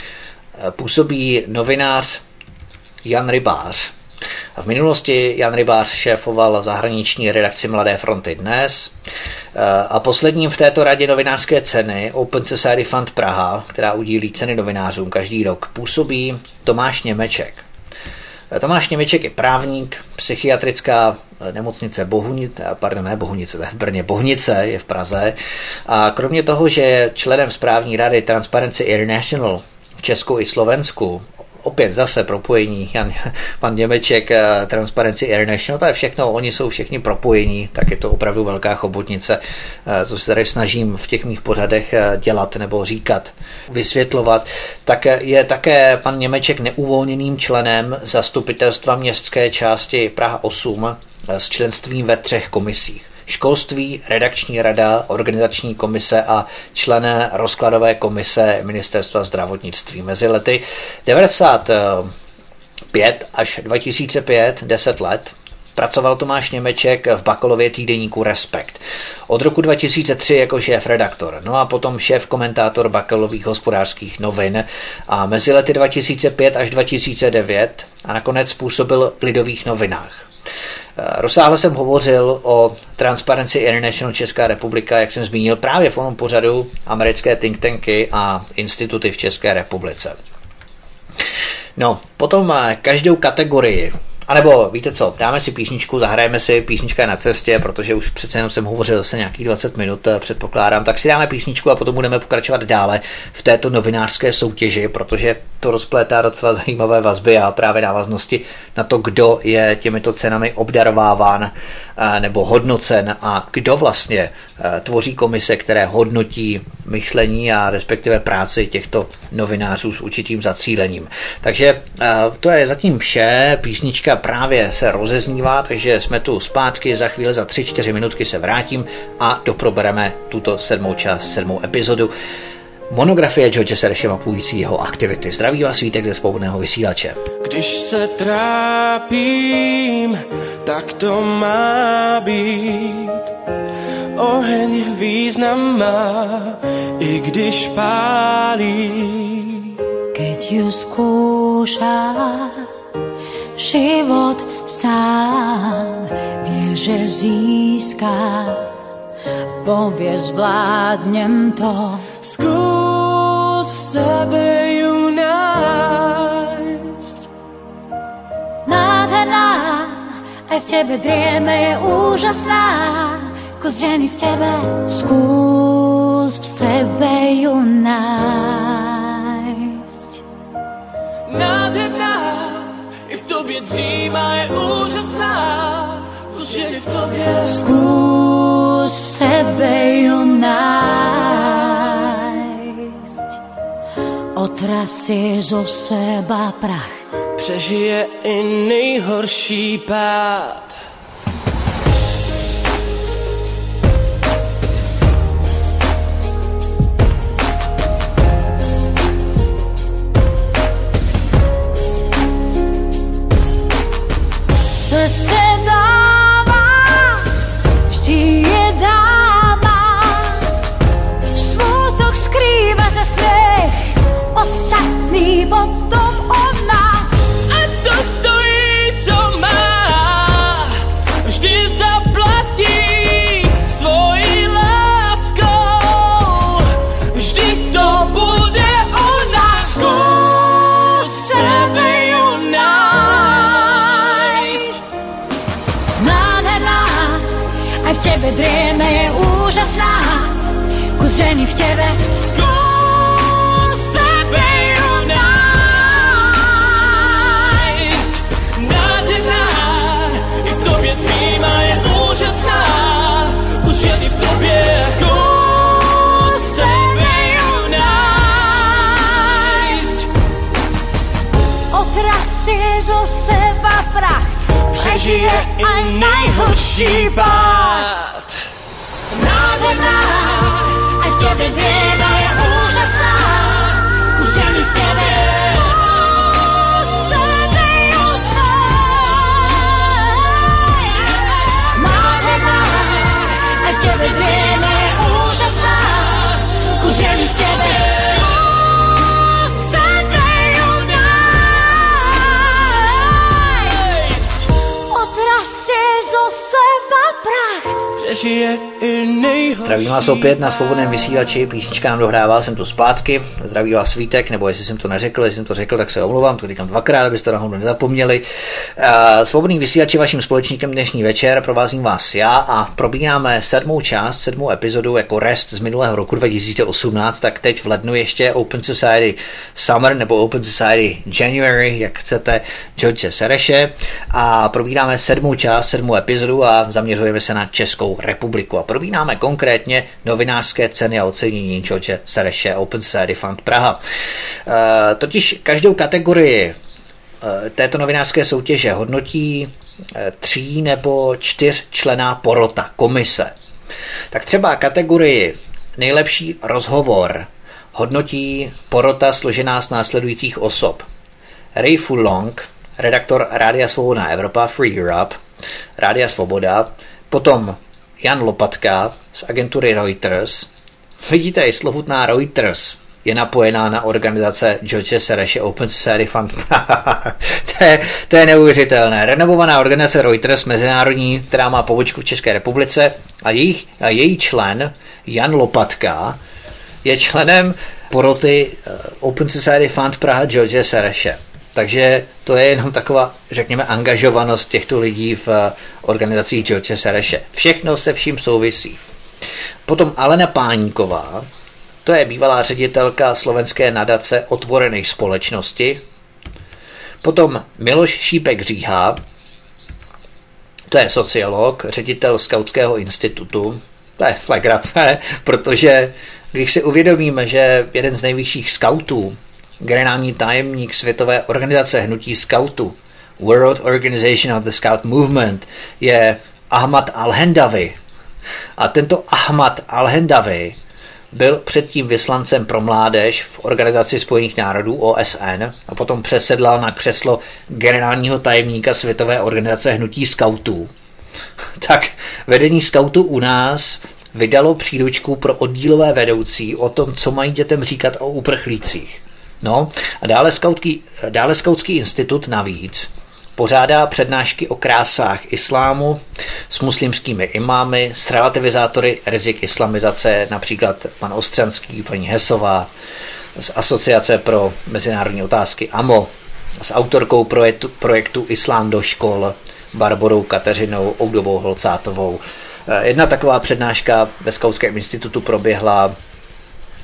působí novinář Jan Rybář. V minulosti Jan Rybář šéfoval zahraniční redakci Mladé fronty Dnes a posledním v této radě novinářské ceny Open Society Fund Praha, která udílí ceny novinářům každý rok, působí Tomáš Němeček. Tomáš Němeček je právník, psychiatrická nemocnice Bohunice, pardon, ne Bohunice, to je v Brně, Bohnice je v Praze, a kromě toho, že je členem správní rady Transparency International v Česku i Slovensku, opět zase propojení, Jan, pan Němeček, Transparency International, to je všechno, oni jsou všichni propojení, tak je to opravdu velká chobotnice, co se tady snažím v těch mých pořadech dělat nebo říkat, vysvětlovat. Tak je také pan Němeček neuvolněným členem zastupitelstva městské části Praha osm s členstvím ve třech komisích. Školství, redakční rada, organizační komise a člen rozkladové komise Ministerstva zdravotnictví. Mezi lety devadesát pět až dva tisíce pět, deset let, pracoval Tomáš Němeček v Bakalově týdeníku Respekt. Od roku dva tisíce tři jako šéf-redaktor, no a potom šéf-komentátor Bakalových hospodářských novin a mezi lety dva tisíce pět až dva tisíce devět a nakonec působil v Lidových novinách. Rozsáhle jsem hovořil o Transparency International Česká republika, jak jsem zmínil, právě v onom pořadu americké think tanky a instituty v České republice. No, potom každou kategorii, anebo víte co, dáme si písničku, zahrajeme si, písnička je na cestě, protože už přece jenom jsem hovořil zase nějakých dvacet minut, předpokládám, tak si dáme písničku a potom budeme pokračovat dále v této novinářské soutěži, protože to rozplétá docela zajímavé vazby a právě návaznosti na to, kdo je těmito cenami obdarováván nebo hodnocen a kdo vlastně tvoří komise, které hodnotí myšlení a respektive práci těchto novinářů s určitým zacílením. Takže to je zatím vše, písnička právě se rozeznívá, takže jsme tu zpátky, za chvíli, za tři čtyři minutky se vrátím a doprobereme tuto sedmou část, sedmou epizodu monografie George Sereše mapující jeho aktivity. Zdraví vás Vítek ze Svobodného vysílače. Když se trápím, tak to má být. Oheň význam má, i když pálí. Keď ju skúša život sám, vie, že získá, povie, zvládnem to. Skús v sebe ju nájsť. Nádherná, aj v tebe drieme, je úžasná. Kus ženy v tebe, skús v sebe ju nájsť. Nádherná, i v tobě dříma, je úžasná. Kus ženy v tobě, skús v sebe ju nájsť. Otras si zo seba prach. Přežije i nejhorší pád. Srdce dává, vždy je dáma. Smutok skrýva za směch, ostatný potom ona. A to stojí, co má, vždy zaplatí svojí láskou. Vždy to bude ona. Zkus sebe ju nájsť. Nádherná, aj v tebe drieme je úžasná. Kus ženy v tebe, Zkus sebe ju nájsť. Nádherná, i v tobě zima je úžasná. Kus ženy v tobě. Zkus sebe ju nájsť. otras si zo seba prach. Přežije i nejhorší pád. Nádherná, aj v tebe drieme je úžasná. Kus ženy v tebe, sebe ju nájsť. Nádherná, aj v tebe drieme je úžasná. Kus ženy v tebe, sebe ju nájsť. Otras si zo seba prach. Přežije i nejhorší. Zdravím vás opět na svobodném vysílači, písnička nám dohrává, jsem tu zpátky, zdraví vás Svítek, nebo jestli jsem to neřekl, jestli jsem to řekl, tak se omlouvám, to říkám dvakrát, abyste náhodou nezapomněli. Svobodný vysílač je vaším společníkem dnešní večer, provázím vás já a probíráme sedmou část, sedmou epizodu jako rest z minulého roku dva tisíce osmnáct, tak teď v lednu ještě Open Society Summer nebo Open Society January, jak chcete, George Sereše, a probíráme sedmou část, sedmou epizodu a zaměřujeme se na Českou republiku a probíráme konkrétně novinářské ceny a ocenění George Sereše Open Society Fund Praha. E, totiž každou kategorii e, této novinářské soutěže hodnotí e, tří nebo čtyřčlenná porota, komise. Tak třeba kategorii nejlepší rozhovor hodnotí porota složená z následujících osob. Ray Fulong, redaktor Rádia Svobodná Evropa, Free Europe, Rádia Svoboda, potom Jan Lopatka z agentury Reuters. Vidíte, i slovutná Reuters je napojená na organizace George Sereše Open Society Fund. to, je, to je neuvěřitelné. Renovovaná organizace Reuters, mezinárodní, která má pobočku v České republice a, jejich, a její člen Jan Lopatka je členem poroty Open Society Fund Praha George Sereše. Takže to je jenom taková, řekněme, angažovanost těchto lidí v organizacích George Sereše. Všechno se vším souvisí. Potom Alena Páníková, to je bývalá ředitelka slovenské nadace Otvorených společnosti. Potom Miloš Šípek-Říha, to je sociolog, ředitel Skautského institutu. To je flagrace, protože když si uvědomíme, že jeden z nejvyšších skautů, generální tajemník Světové organizace hnutí skautů, World Organization of the Scout Movement, je Ahmad Al-Hendawi. A tento Ahmad Al-Hendawi byl předtím vyslancem pro mládež v Organizaci spojených národů O S N a potom přesedlal na křeslo generálního tajemníka Světové organizace hnutí skautů. Tak vedení skautů u nás vydalo příručku pro oddílové vedoucí o tom, co mají dětem říkat o uprchlících. No a dále skautský, dále skautský institut navíc pořádá přednášky o krásách islámu s muslimskými imámy, s relativizátory rizik islamizace, například pan Ostřanský, paní Hesová, z Asociace pro mezinárodní otázky A M O, s autorkou projektu, projektu Islám do škol, Barborou Kateřinou Oudovou Holcátovou. Jedna taková přednáška ve Skautském institutu proběhla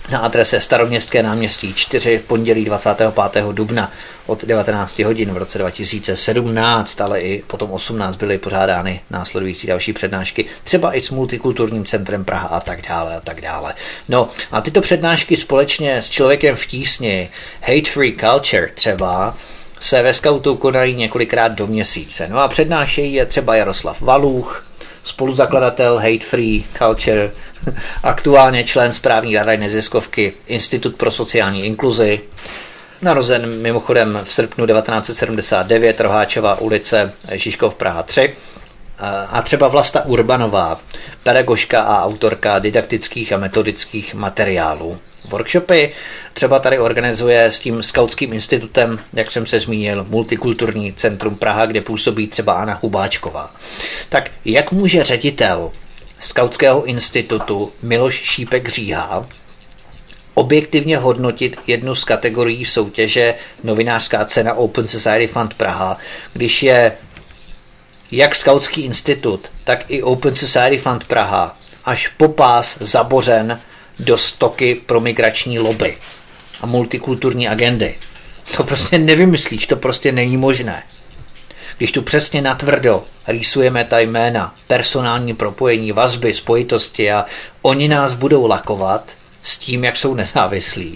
na adrese Staroměstské náměstí čtyři v pondělí dvacátého pátého dubna od devatenáct hodin v roce dva tisíce sedmnáct, ale i potom osmnáct byly pořádány následující další přednášky, třeba i s multikulturním centrem Praha a tak dále a tak dále. No a tyto přednášky společně s Člověkem v tísni, Hate Free Culture třeba, se ve skautu konají několikrát do měsíce. No a přednášejí je třeba Jaroslav Valůch, spoluzakladatel Hate Free Culture, aktuálně člen správní rady neziskovky Institut pro sociální inkluzi, narozen mimochodem v srpnu devatenáct set sedmdesát devět, Roháčova ulice, Žižkov, Praha tři, a třeba Vlasta Urbanová, pedagožka a autorka didaktických a metodických materiálů. Workshopy třeba tady organizuje s tím skautským institutem, jak jsem se zmínil, Multikulturní centrum Praha, kde působí třeba Anna Hubáčková. Tak jak může ředitel skautského institutu Miloš Šípek-Říha objektivně hodnotit jednu z kategorií soutěže novinářská cena Open Society Fund Praha, když je jak Skautský institut, tak i Open Society Fund Praha až po pás zabořen do stoky pro migrační lobby a multikulturní agendy. To prostě nevymyslíš, to prostě není možné. Když tu přesně natvrdo rýsujeme ta jména, personální propojení, vazby, spojitosti a oni nás budou lakovat s tím, jak jsou nezávislí.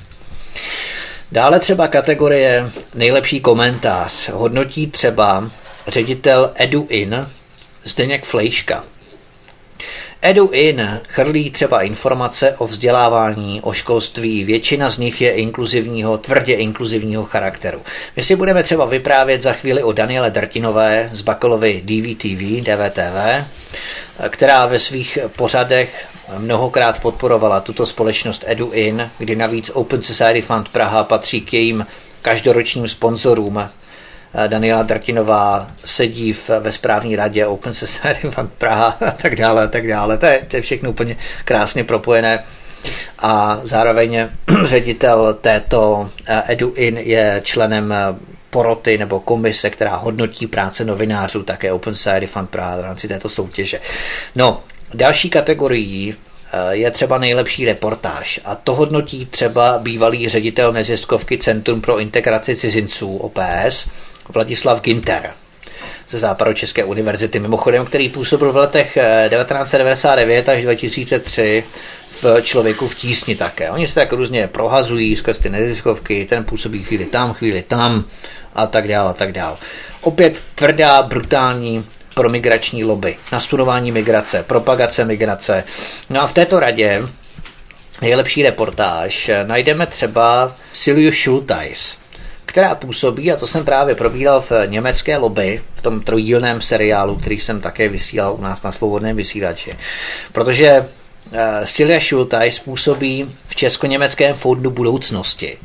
Dále třeba kategorie nejlepší komentář hodnotí třeba ředitel EduIn Zdeněk Flejška. EduIn chrlí třeba informace o vzdělávání, o školství, většina z nich je inkluzivního, tvrdě inkluzivního charakteru. My si budeme třeba vyprávět za chvíli o Daniele Drtinové z Bakalovy D V T V, D V T V, která ve svých pořadech mnohokrát podporovala tuto společnost EduIn, kdy navíc Open Society Fund Praha patří k jejím každoročním sponzorům. Daniela Drtinová sedí v, ve správní radě Open Society Fund Praha a tak dále a tak dále. To je, to je všechno úplně krásně propojené. A zároveň ředitel této EduIn je členem poroty nebo komise, která hodnotí práce novinářů, také Open Society Fund Praha v rámci této soutěže. No, další kategorií je třeba nejlepší reportáž a to hodnotí třeba bývalý ředitel neziskovky Centrum pro integraci cizinců O P S Vladislav Ginter ze Západočeské univerzity, mimochodem, který působil v letech devatenáct set devadesát devět až dva tisíce tři v Člověku v tísni také. Oni se tak různě prohazují skrz ty neziskovky, ten působí chvíli tam, chvíli tam a tak dál a tak dál. Opět tvrdá, brutální pro migrační lobby, nastudování migrace, propagace migrace. No a v této radě nejlepší reportáž najdeme třeba Silju Schultheis, která působí, a to jsem právě probíral v německé lobby, v tom trojdílném seriálu, který jsem také vysílal u nás na Svobodném vysílači. Protože uh, Silja Schultheis působí v Česko-německém fondu budoucnosti.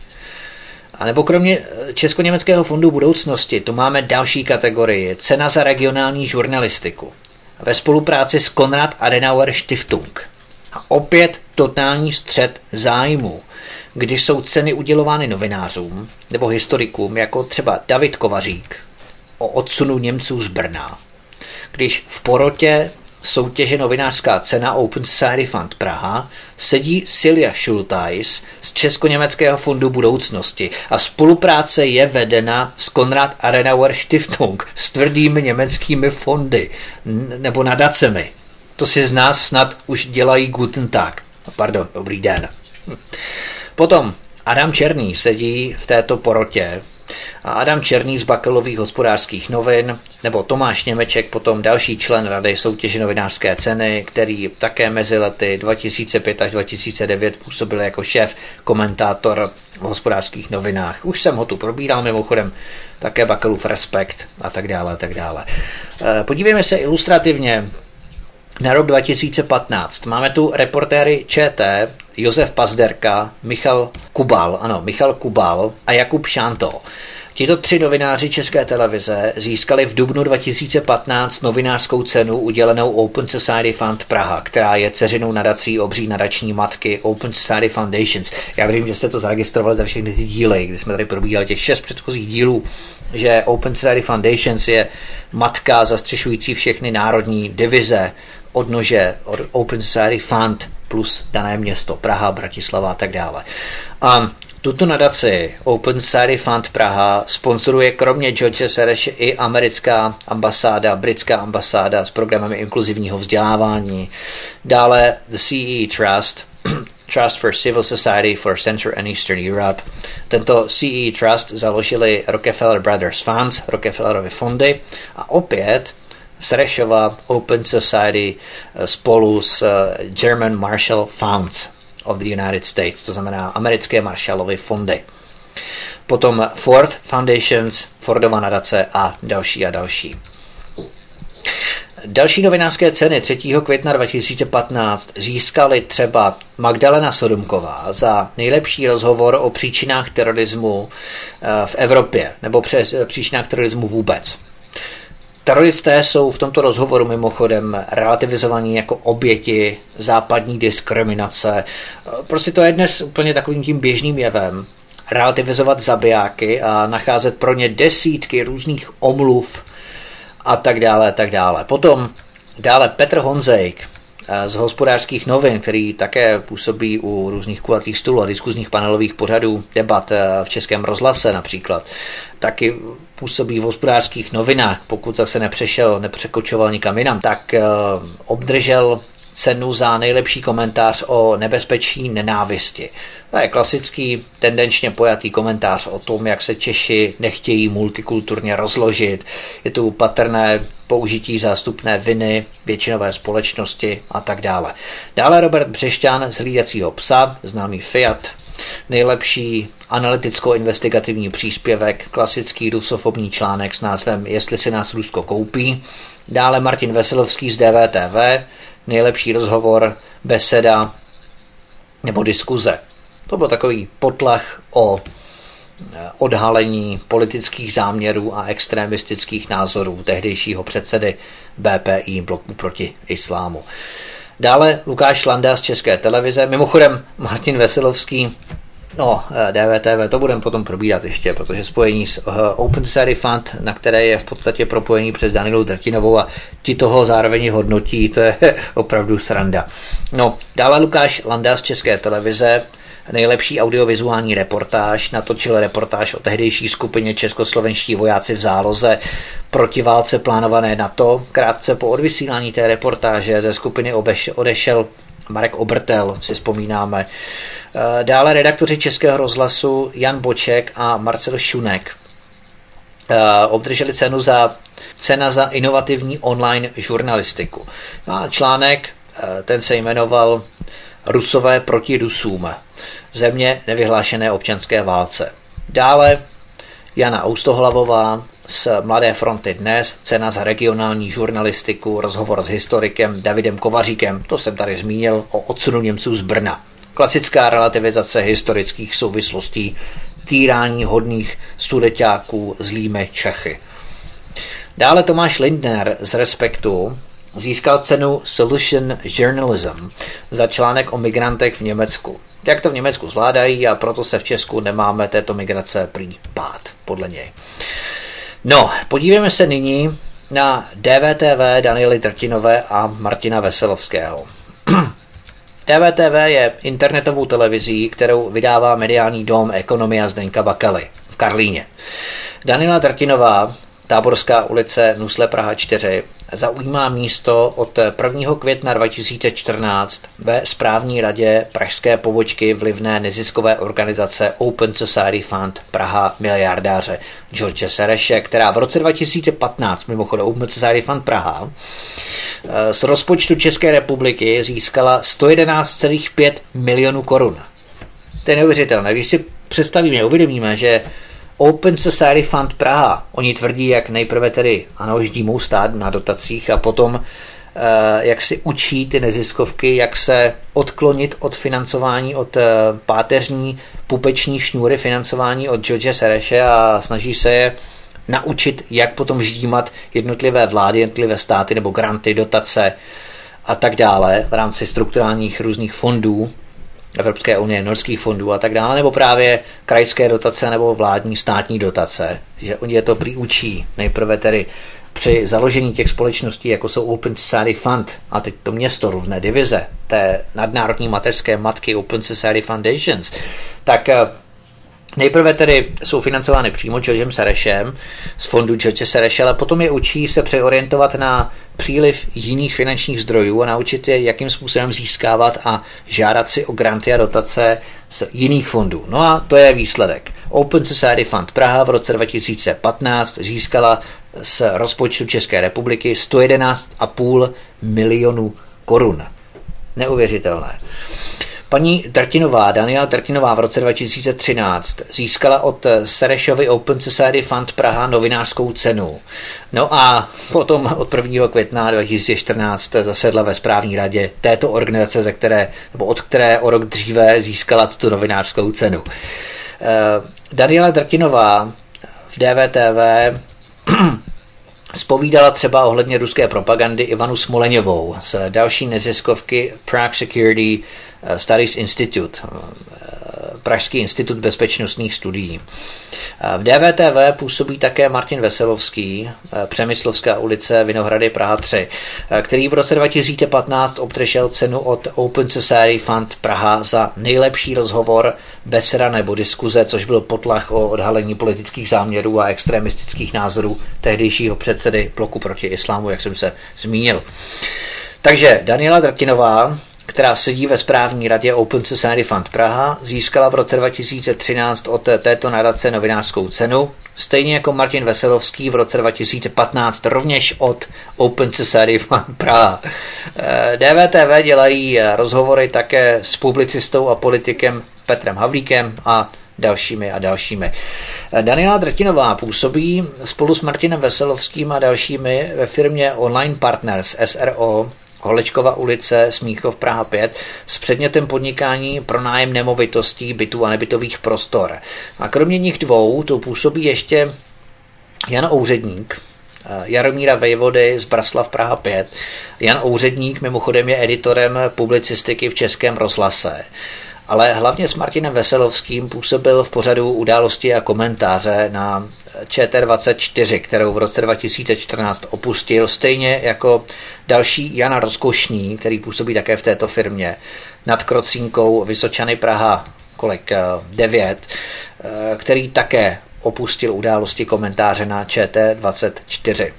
A nebo kromě Česko-německého fondu budoucnosti tu máme další kategorii, cena za regionální žurnalistiku. Ve spolupráci s Konrad Adenauer Stiftung. A opět totální střet zájmu, když jsou ceny udělovány novinářům nebo historikům, jako třeba David Kovařík o odsunu Němců z Brna. Když v porotě soutěže novinářská cena Open Society Fund Praha sedí Silja Schultheis z Česko-německého fondu budoucnosti a spolupráce je vedena s Konrad Adenauer Stiftung s tvrdými německými fondy nebo nadacemi. To si z nás snad už dělají Guten Tag. Pardon, dobrý den. Potom Adam Černý sedí v této porotě a Adam Černý z Bakalových hospodářských novin nebo Tomáš Němeček, potom další člen rady soutěže novinářské ceny, který také mezi lety dva tisíce pět až dva tisíce devět působil jako šéf komentátor v hospodářských novinách. Už jsem ho tu probíral, mimochodem také Bakalův Respekt a tak dále a tak dále. Podívejme se ilustrativně na rok dva tisíce patnáct. Máme tu reportéry ČT, Josef Pazderka, Michal Kubal, ano, Michal Kubal a Jakub Šánto. Tito tři novináři České televize získali v dubnu dva tisíce patnáct novinářskou cenu udělenou Open Society Fund Praha, která je dceřinou nadací obří nadační matky Open Society Foundations. Já vím, že jste to zaregistrovali za všechny ty díly, kdy jsme tady probíhali těch šest předchozích dílů, že Open Society Foundations je matka zastřešující všechny národní divize, odnože od Open Society Fund plus dané město Praha, Bratislava a tak dále. A tuto nadaci Open Society Fund Praha sponzoruje kromě George Soreše i americká ambasáda, britská ambasáda s programem inkluzivního vzdělávání. Dále the C E Trust, Trust for Civil Society for Central and Eastern Europe. Tento C E Trust založili Rockefeller Brothers Funds, Rockefellerovy fondy, a opět Serešova Open Society spolu s German Marshall Funds of the United States, to znamená americké Marshallovy fondy. Potom Ford Foundations, Fordova nadace a další a další. Další novinářské ceny třetího května dva tisíce patnáct získali třeba Magdalena Sodomková za nejlepší rozhovor o příčinách terorismu v Evropě, nebo přes příčinách terorismu vůbec. Teroristé jsou v tomto rozhovoru mimochodem relativizovaní jako oběti západní diskriminace. Prostě to je dnes úplně takovým tím běžným jevem. Relativizovat zabijáky a nacházet pro ně desítky různých omluv a tak dále, a tak dále. Potom dále Petr Honzejk z Hospodářských novin, který také působí u různých kulatých stolů a diskuzních panelových pořadů, debat v Českém rozhlase například. Taky působí v Hospodářských novinách, pokud zase nepřešel, nepřekočoval nikam jinam, tak obdržel cenu za nejlepší komentář o nebezpečí nenávisti. To je klasický, tendenčně pojatý komentář o tom, jak se Češi nechtějí multikulturně rozložit. Je tu patrné použití zástupné viny většinové společnosti a tak dále. Dále Robert Břešťan z Hlídacího psa, známý Fiat. Nejlepší analyticko-investigativní příspěvek, klasický rusofobní článek s názvem Jestli si nás Rusko koupí. Dále Martin Veselovský z D V T V, nejlepší rozhovor, beseda nebo diskuze. To byl takový potlach o odhalení politických záměrů a extremistických názorů tehdejšího předsedy B P I, Bloku proti islámu. Dále Lukáš Landa z České televize, mimochodem Martin Veselovský, no D V T V, to budeme potom probírat ještě, protože spojení s Open Society Fund, na které je v podstatě propojení přes Danielu Drtinovou a ti toho zároveň hodnotí, to je opravdu sranda. No, dále Lukáš Landa z České televize, nejlepší audiovizuální reportáž, natočil reportáž o tehdejší skupině Českoslovenští vojáci v záloze proti válce plánované NATO. Krátce po odvysílání té reportáže ze skupiny odešel Marek Obertel, si vzpomínáme. Dále redaktoři Českého rozhlasu Jan Boček a Marcel Šunek obdrželi cenu za cena za inovativní online žurnalistiku. A článek, ten se jmenoval Rusové proti Rusům. Země nevyhlášené občanské válce. Dále Jana Oustohlavová z Mladé fronty dnes, cena za regionální žurnalistiku, rozhovor s historikem Davidem Kovaříkem, to jsem tady zmínil, o odsunu Němců z Brna. Klasická relativizace historických souvislostí, týrání hodných sudeťáků zlými Čechy. Dále Tomáš Lindner z Respektu získal cenu Solution Journalism za článek o migrantech v Německu. Jak to v Německu zvládají a proto se v Česku nemáme této migrace prý bát, podle něj. No, podívejme se nyní na D V T V Daniely Drtinové a Martina Veselovského. D V T V je internetovou televizí, kterou vydává mediální dom Ekonomia Zdeňka Bakaly v Karlíně. Daniela Drtinová, Táborská ulice, Nusle Praha čtyři, zaujímá místo od prvního května dva tisíce čtrnáct ve správní radě pražské pobočky vlivné neziskové organizace Open Society Fund Praha miliardáře George Soreše, která v roce dva tisíce patnáct, mimochodem Open Society Fund Praha, z rozpočtu České republiky získala sto jedenáct celá pět milionů korun. To je neuvěřitelné. Když si představíme, uvědomíme, že Open Society Fund Praha, oni tvrdí, jak nejprve tedy ano, ždímou stát na dotacích a potom eh, jak si učí ty neziskovky, jak se odklonit od financování od eh, páteřní pupeční šňůry financování od George Soreše a snaží se je naučit, jak potom ždímat jednotlivé vlády, jednotlivé státy nebo granty, dotace a tak dále v rámci strukturálních různých fondů Evropské unie, norských fondů a tak dále, nebo právě krajské dotace nebo vládní státní dotace, že oni je to prý učí nejprve tedy při založení těch společností, jako jsou Open Society Fund a teď to město, různé divize té nadnárodní mateřské matky Open Society Foundations, tak nejprve tedy jsou financovány přímo Georgem Sorosem z fondu George Soreše, ale potom je učí se přeorientovat na příliv jiných finančních zdrojů a naučit je, jakým způsobem získávat a žádat si o granty a dotace z jiných fondů. No a to je výsledek. Open Society Fund Praha v roce dva tisíce patnáct získala z rozpočtu České republiky sto jedenáct a půl milionů korun. Neuvěřitelné. Paní Drtinová, Daniela Drtinová v roce dva tisíce třináct získala od Sorosovy Open Society Fund Praha novinářskou cenu. No a potom od prvního května dva tisíce čtrnáct zasedla ve správní radě této organizace, ze které, nebo od které o rok dříve získala tuto novinářskou cenu. Daniela Drtinová v D V T V zpovídala třeba ohledně ruské propagandy Ivanu Smoleňovou z další neziskovky Prague Security Studies Institute, Pražský institut bezpečnostních studií. V D V T V působí také Martin Veselovský, Přemyslovská ulice, Vinohrady, Praha tři, který v roce dva tisíce patnáct obdržel cenu od Open Society Fund Praha za nejlepší rozhovor, beseda nebo diskuze, což byl potlach o odhalení politických záměrů a extremistických názorů tehdejšího předsedy Bloku proti islámu, jak jsem se zmínil. Takže Daniela Drtinová, která sedí ve správní radě Open Society Fund Praha, získala v roce dva tisíce třináct od této nadace novinářskou cenu, stejně jako Martin Veselovský v roce dva tisíce patnáct rovněž od Open Society Fund Praha. D V T V dělají rozhovory také s publicistou a politikem Petrem Havlíkem a dalšími a dalšími. Daniela Drtinová působí spolu s Martinem Veselovským a dalšími ve firmě Online Partners S R O Holečkova ulice, Smíchov, Praha pět, s předmětem podnikání pro nájem nemovitostí, bytů a nebytových prostor. A kromě nich dvou to působí ještě Jan Ouředník, Jaromíra Vejvody z Braslav, Praha pět. Jan Ouředník mimochodem je editorem publicistiky v Českém rozhlase. Ale hlavně s Martinem Veselovským působil v pořadu Události a komentáře na Č T dvacet čtyři, kterou v roce dva tisíce čtrnáct opustil, stejně jako další Jan Rozkošný, který působí také v této firmě, nad Krocínkou, Vysočany, Praha, kolik, devět, který také opustil Události komentáře na Č T dvacet čtyři.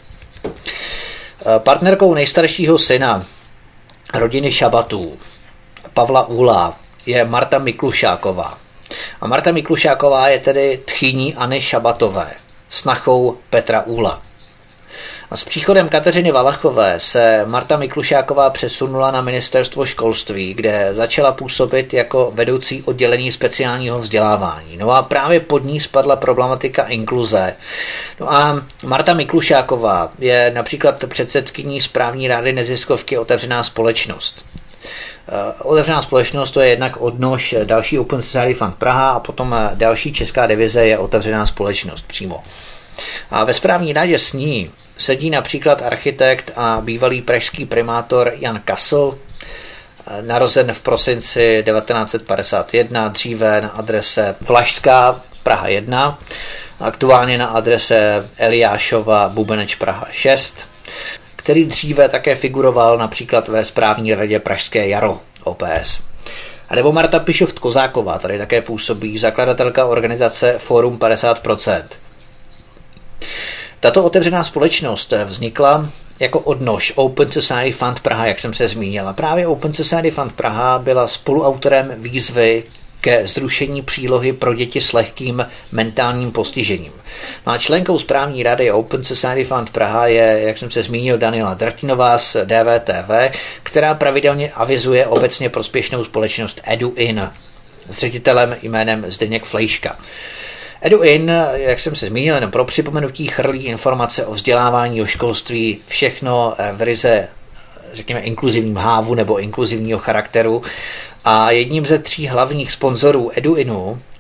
Partnerkou nejstaršího syna rodiny Šabatů, Pavla Úla, je Marta Miklušáková. A Marta Miklušáková je tedy tchýní Anny Šabatové, snachou Petra Úla. A s příchodem Kateřiny Valachové se Marta Miklušáková přesunula na ministerstvo školství, kde začala působit jako vedoucí oddělení speciálního vzdělávání. No a právě pod ní spadla problematika inkluze. No a Marta Miklušáková je například předsedkyní správní rady neziskovky Otevřená společnost. Otevřená společnost to je jednak odnož další Open Society Fund Praha a potom další česká divize je Otevřená společnost přímo. A ve správní radě s ní sedí například architekt a bývalý pražský primátor Jan Kasl, narozen v prosinci devatenáct set padesát jedna, dříve na adrese Vlašská, Praha jedna, aktuálně na adrese Eliášova, Bubeneč, Praha šest, který dříve také figuroval například ve správní radě Pražské jaro O P S. A nebo Marta Pišoft-Kozáková, tady také působí, zakladatelka organizace Fórum padesát procent. Tato otevřená společnost vznikla jako odnož Open Society Fund Praha, jak jsem se zmínila. Právě Open Society Fund Praha byla spoluautorem výzvy ke zrušení přílohy pro děti s lehkým mentálním postižením. No a členkou správní rady Open Society Fund Praha je, jak jsem se zmínil, Daniela Drtinová z D V T V, která pravidelně avizuje obecně prospěšnou společnost EduIn s ředitelem jménem Zdeněk Flejška. EduIn, jak jsem se zmínil, jenom pro připomenutí, chrlí informace o vzdělávání, o školství, všechno v ryze, řekněme, inkluzivním hávu nebo inkluzivního charakteru. A jedním ze tří hlavních sponzorů EduInu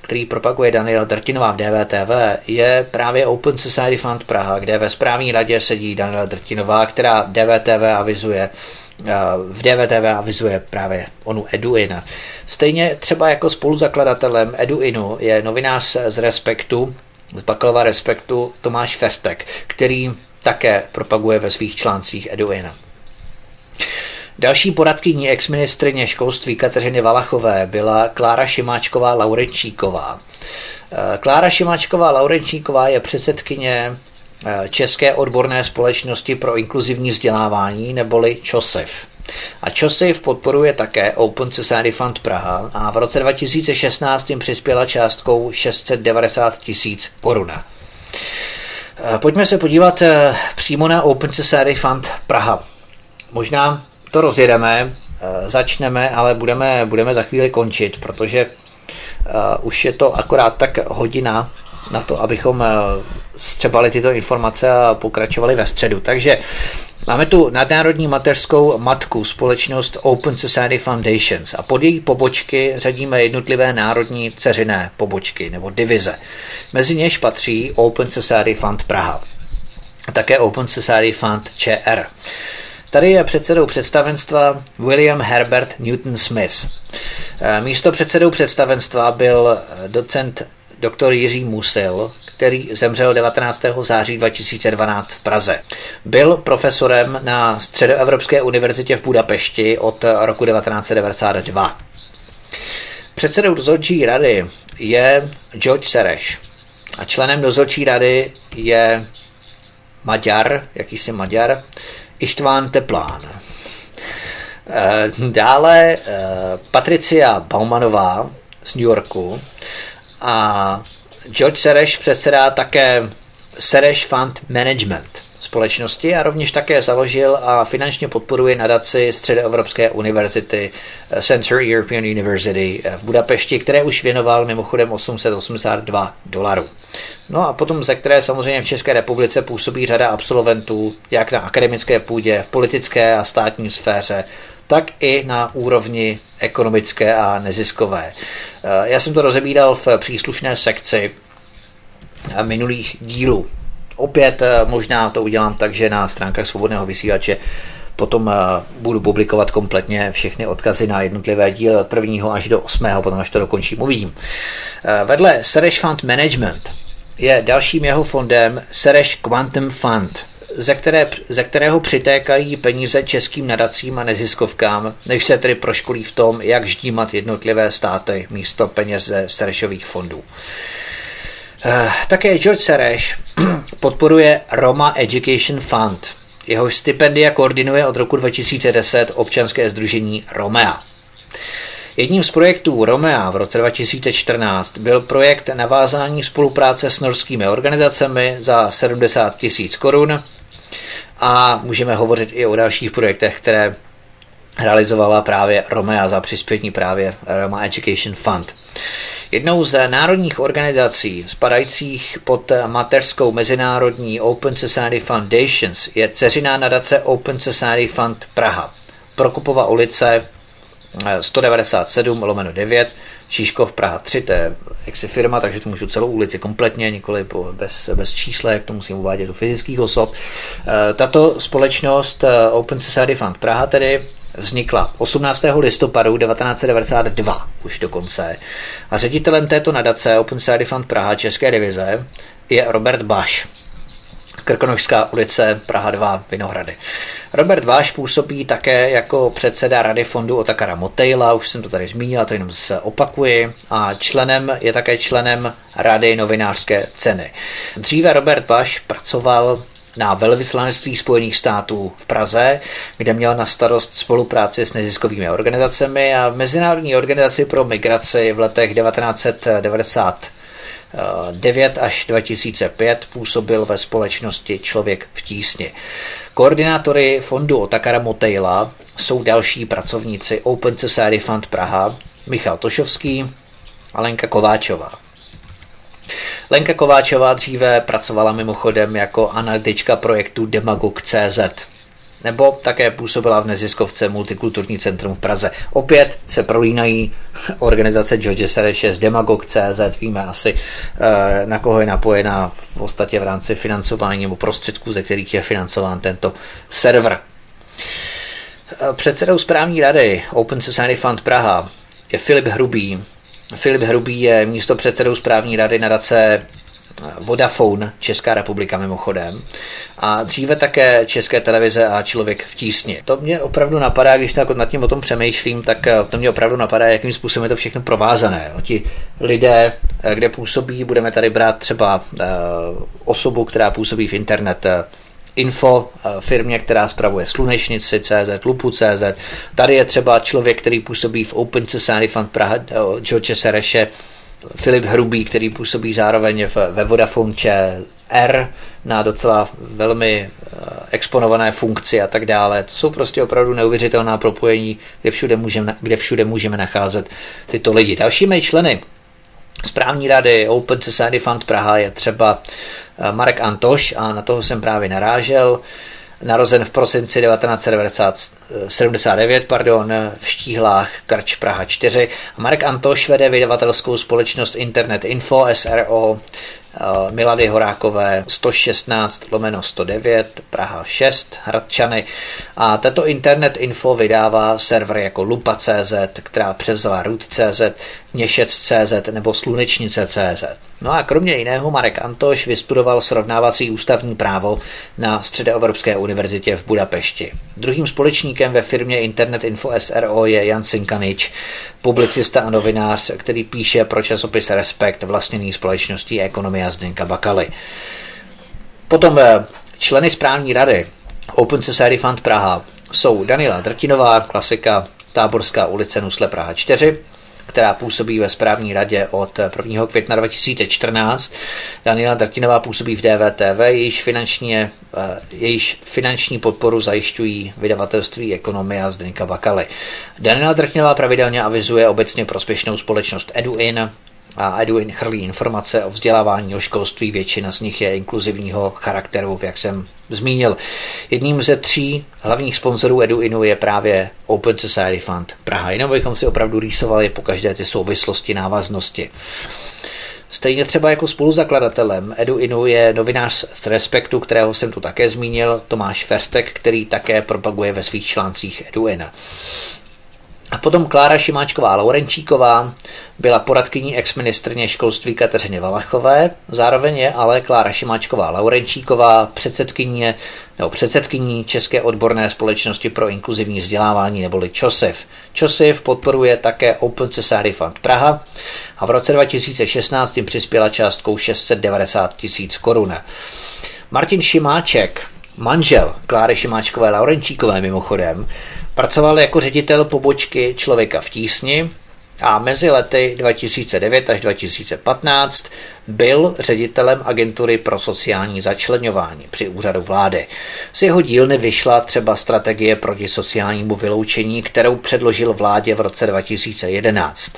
který propaguje Daniela Drtinová v D V T V, je právě Open Society Fund Praha, kde ve správní radě sedí Daniela Drtinová, která D V T V avizuje v D V T V avizuje právě onu Eduin. Stejně třeba jako spoluzakladatelem Eduinu je novinář z Respektu, z Bakalova Respektu Tomáš Ferstek, který také propaguje ve svých článcích Eduin. Další poradkyní exministryně školství Kateřiny Valachové byla Klára Šimáčková Laurenčíková. Klára Šimáčková Laurenčíková je předsedkyně České odborné společnosti pro inkluzivní vzdělávání neboli ČOSIF. A ČOSIF podporuje také Open Society Fund Praha a v roce dva tisíce šestnáct jim přispěla částkou šest set devadesát tisíc korun. Pojďme se podívat přímo na Open Society Fund Praha. Možná to rozjedeme, začneme, ale budeme, budeme za chvíli končit, protože už je to akorát tak hodina na to, abychom střebali tyto informace a pokračovali ve středu. Takže máme tu nadnárodní mateřskou matku, společnost Open Society Foundations, a pod její pobočky řadíme jednotlivé národní dceřiné pobočky nebo divize. Mezi něž patří Open Society Fund Praha a také Open Society Fund ČR. Tady je předsedou představenstva William Herbert Newton Smith. Místo předsedou představenstva byl docent doktor Jiří Musil, který zemřel devatenáctého září dva tisíce dvanáct v Praze. Byl profesorem na Středoevropské univerzitě v Budapešti od roku devatenáct set devadesát dva. Předsedou dozorčí rady je George Sereš a členem dozorčí rady je Maďar, jakýsi Maďar, Ištván Teplán. Dále Patricia Baumanová z New Yorku a George Sereš předsedá také Sereš Fund Management společnosti a rovněž také založil a finančně podporuje nadaci Středoevropské univerzity Central European University v Budapešti, které už věnoval mimochodem osm set osmdesát dva dolarů. No a potom, ze které samozřejmě v České republice působí řada absolventů, jak na akademické půdě, v politické a státní sféře, tak i na úrovni ekonomické a neziskové. Já jsem to rozebíral v příslušné sekci minulých dílů. Opět možná to udělám tak, že na stránkách Svobodného vysílače potom budu publikovat kompletně všechny odkazy na jednotlivé díly od prvního až do osmého, potom až to dokončím, uvidím. Vedle Sereš Fund Management je dalším jeho fondem Sereš Quantum Fund, ze, které, ze kterého přitékají peníze českým nadacím a neziskovkám, než se tedy proškolí v tom, jak ždímat jednotlivé státy místo peněz ze Serešových fondů. Také George Sereš podporuje Roma Education Fund. Jehož stipendia koordinuje od roku dva tisíce deset občanské sdružení Romea. Jedním z projektů Romea v roce dva tisíce čtrnáct byl projekt navázání spolupráce s norskými organizacemi za sedmdesát tisíc korun a můžeme hovořit i o dalších projektech, které realizovala právě Romea za přispění právě Roma Education Fund. Jednou z národních organizací spadajících pod mateřskou mezinárodní Open Society Foundations je dceřiná nadace Open Society Fund Praha. Prokopova ulice sto devadesát sedm lomeno devět, Šiškov Praha tři, to je jaksi firma, takže to můžu celou ulici kompletně, nikoli bez, bez číslek, to musím uvádět do fyzických osob. Tato společnost Open Society Fund Praha tedy vznikla osmnáctého listopadu devatenáct set devadesát dva už dokonce a ředitelem této nadace Open Society Fund Praha České divize je Robert Baš. Krkonošská ulice, Praha dva, Vinohrady. Robert Baš působí také jako předseda Rady fondu Otakara Motejla, už jsem to tady zmínil, to jenom se opakuji, a členem je také členem Rady novinářské ceny. Dříve Robert Baš pracoval na velvyslanectví Spojených států v Praze, kde měl na starost spolupráci s neziskovými organizacemi a Mezinárodní organizaci pro migraci v letech devatenáct set devadesát devět až dva tisíce pět působil ve společnosti Člověk v tísni. Koordinátory fondu Otakara Motejla jsou další pracovníci Open Society Fund Praha, Michal Tošovský a Lenka Kováčová. Lenka Kováčová dříve pracovala mimochodem jako analytička projektu Demagog tečka cé zet. nebo také působila v neziskovce Multikulturní centrum v Praze. Opět se prolínají organizace George Soreše z demagog tečka cé zet, víme asi, na koho je napojená v podstatě v rámci financování nebo prostředků, ze kterých je financován tento server. Předsedou správní rady Open Society Fund Praha je Filip Hrubý. Filip Hrubý je místopředsedou správní rady nadace Vodafone, Česká republika mimochodem, a dříve také České televize a Člověk v tísni. To mě opravdu napadá, když tak nad tím o tom přemýšlím, tak to mě opravdu napadá, jakým způsobem je to všechno provázané. O ti lidé, kde působí, budeme tady brát třeba uh, osobu, která působí v internet info firmě, která spravuje Slunečnici tečka cé zet, Lupu tečka cé zet. Tady je třeba člověk, který působí v Open Society Fund Praha, George Soreše, Filip Hrubý, který působí zároveň ve Vodafone ČR na docela velmi exponované funkci a tak dále. To jsou prostě opravdu neuvěřitelná propojení, kde všude můžeme, kde všude můžeme nacházet tyto lidi. Dalšími členy správní rady Open Society Fund Praha je třeba Marek Antoš, a na toho jsem právě narážel, narozen v prosinci devatenáct set sedmdesát devět pardon, v Štíhlách, Karč Praha čtyři. Marek Antoš vede vydavatelskou společnost Internet Info S R O Milady Horákové sto šestnáct lomeno sto devět Praha šest Hradčany, a tato Internet Info vydává server jako Lupa tečka cé zet, která převzala Root tečka cé zet, Měšec tečka cé zet nebo Slunečnice tečka cé zet. No a kromě jiného Marek Antoš vystudoval srovnávací ústavní právo na Středoevropské univerzitě v Budapešti. Druhým společníkem ve firmě Internet Info S R O je Jan Sinkanič, publicista a novinář, který píše pro časopis Respekt vlastněný společností Ekonomia Zdeňka Bakaly. Potom členy správní rady Open Society Fund Praha jsou Daniela Drtinová, klasika, Táborská ulice Nusle Praha čtyři, která působí ve správní radě od prvního května dva tisíce čtrnáct. Daniela Drtinová působí v D V T V, jejíž finanční, jejíž finanční podporu zajišťují vydavatelství Ekonomia Zdeňka Bakaly. Daniela Drtinová pravidelně avizuje obecně prospěšnou společnost EduIn, a EduIn chrlí informace o vzdělávání, o školství, většina z nich je inkluzivního charakteru, jak jsem zmínil. Jedním ze tří hlavních sponzorů EduInu je právě Open Society Fund Praha, jenom bychom si opravdu rýsovali po každé ty souvislosti, návaznosti. Stejně třeba jako spoluzakladatelem EduInu je novinář z Respektu, kterého jsem tu také zmínil, Tomáš Ferstek, který také propaguje ve svých článcích EduIn. A potom Klára Šimáčková-Laurenčíková byla poradkyní exministryně školství Kateřiny Valachové, zároveň je ale Klára Šimáčková-Laurenčíková předsedkyně nebo předsedkyní České odborné společnosti pro inkluzivní vzdělávání neboli ČOSIF. ČOSIF podporuje také Open Society Fund Praha a v roce dva tisíce šestnáct jim přispěla částkou šest set devadesát tisíc korun. Martin Šimáček, manžel Kláry Šimáčkové-Laurenčíkové mimochodem, pracoval jako ředitel pobočky Člověka v tísni a mezi lety dva tisíce devět až dva tisíce patnáct byl ředitelem agentury pro sociální začleňování při úřadu vlády. Z jeho dílny vyšla třeba strategie proti sociálnímu vyloučení, kterou předložil vládě v roce dva tisíce jedenáct.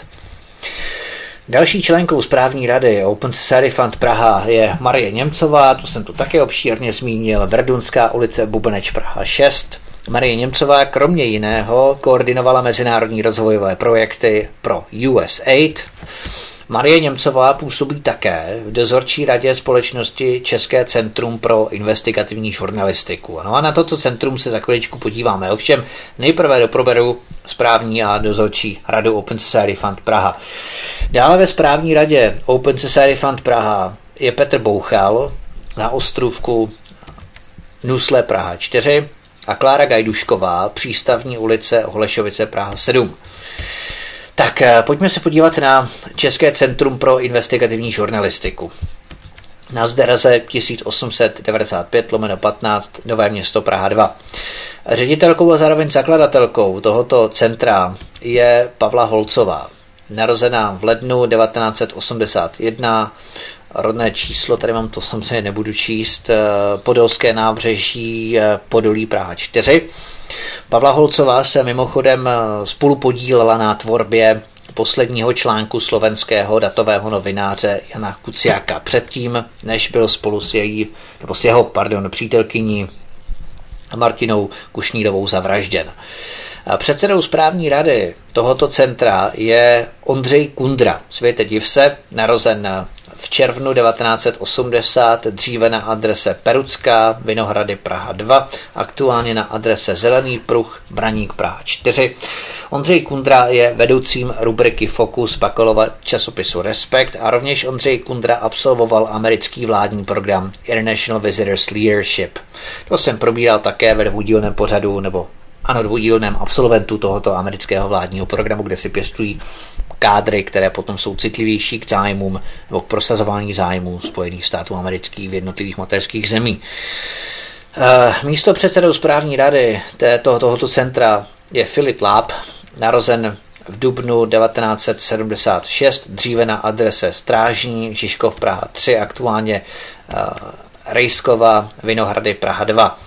Další členkou správní rady Open Society Fund Praha je Marie Němcová, tu jsem tu také obšírně zmínil, Verdunská ulice Bubeneč Praha šest. Marie Němcová kromě jiného koordinovala mezinárodní rozvojové projekty pro U S A I D. Marie Němcová působí také v dozorčí radě společnosti České centrum pro investigativní žurnalistiku. No a na toto centrum se za chviličku podíváme. Ovšem nejprve doproberu správní a dozorčí radu Open Society Fund Praha. Dále ve správní radě Open Society Fund Praha je Petr Bouchal na ostrůvku Nusle Praha čtyři a Klára Gajdušková, Přístavní ulice Holešovice Praha sedm. Tak pojďme se podívat na České centrum pro investigativní žurnalistiku. Na Zderaze tisíc osm set devadesát pět lomeno patnáct Nové Město Praha dva. Ředitelkou a zároveň zakladatelkou tohoto centra je Pavla Holcová. Narozená v lednu devatenáct set osmdesát jedna, rodné číslo, tady mám to samozřejmě nebudu číst, Podolské nábřeží, Podolí Praha čtyři. Pavla Holcová se mimochodem spolupodílela na tvorbě posledního článku slovenského datového novináře Jana Kuciaka předtím, než byl spolu s její, nebo s jeho, pardon, přítelkyní Martinou Kušnírovou zavražděn. Předsedou správní rady tohoto centra je Ondřej Kundra, světe div se, narozen v červnu devatenáct set osmdesát, dříve na adrese Perucká, Vinohrady Praha dva, aktuálně na adrese Zelený pruh, Braník Praha čtyři. Ondřej Kundra je vedoucím rubriky Focus Bakalova časopisu Respekt a rovněž Ondřej Kundra absolvoval americký vládní program International Visitors Leadership. To jsem probíral také ve dvoudílném pořadu, nebo ano, dvoudílném absolventu tohoto amerického vládního programu, kde si pěstují kádry, které potom jsou citlivější k zájmům nebo k prosazování zájmů Spojených států amerických v jednotlivých mateřských zemí. Místo předsedou správní rady této, tohoto centra je Filip Láb, narozen v dubnu devatenáct set sedmdesát šest, dříve na adrese Strážní, Žižkov Praha tři, aktuálně Rejskova, Vinohrady Praha dva.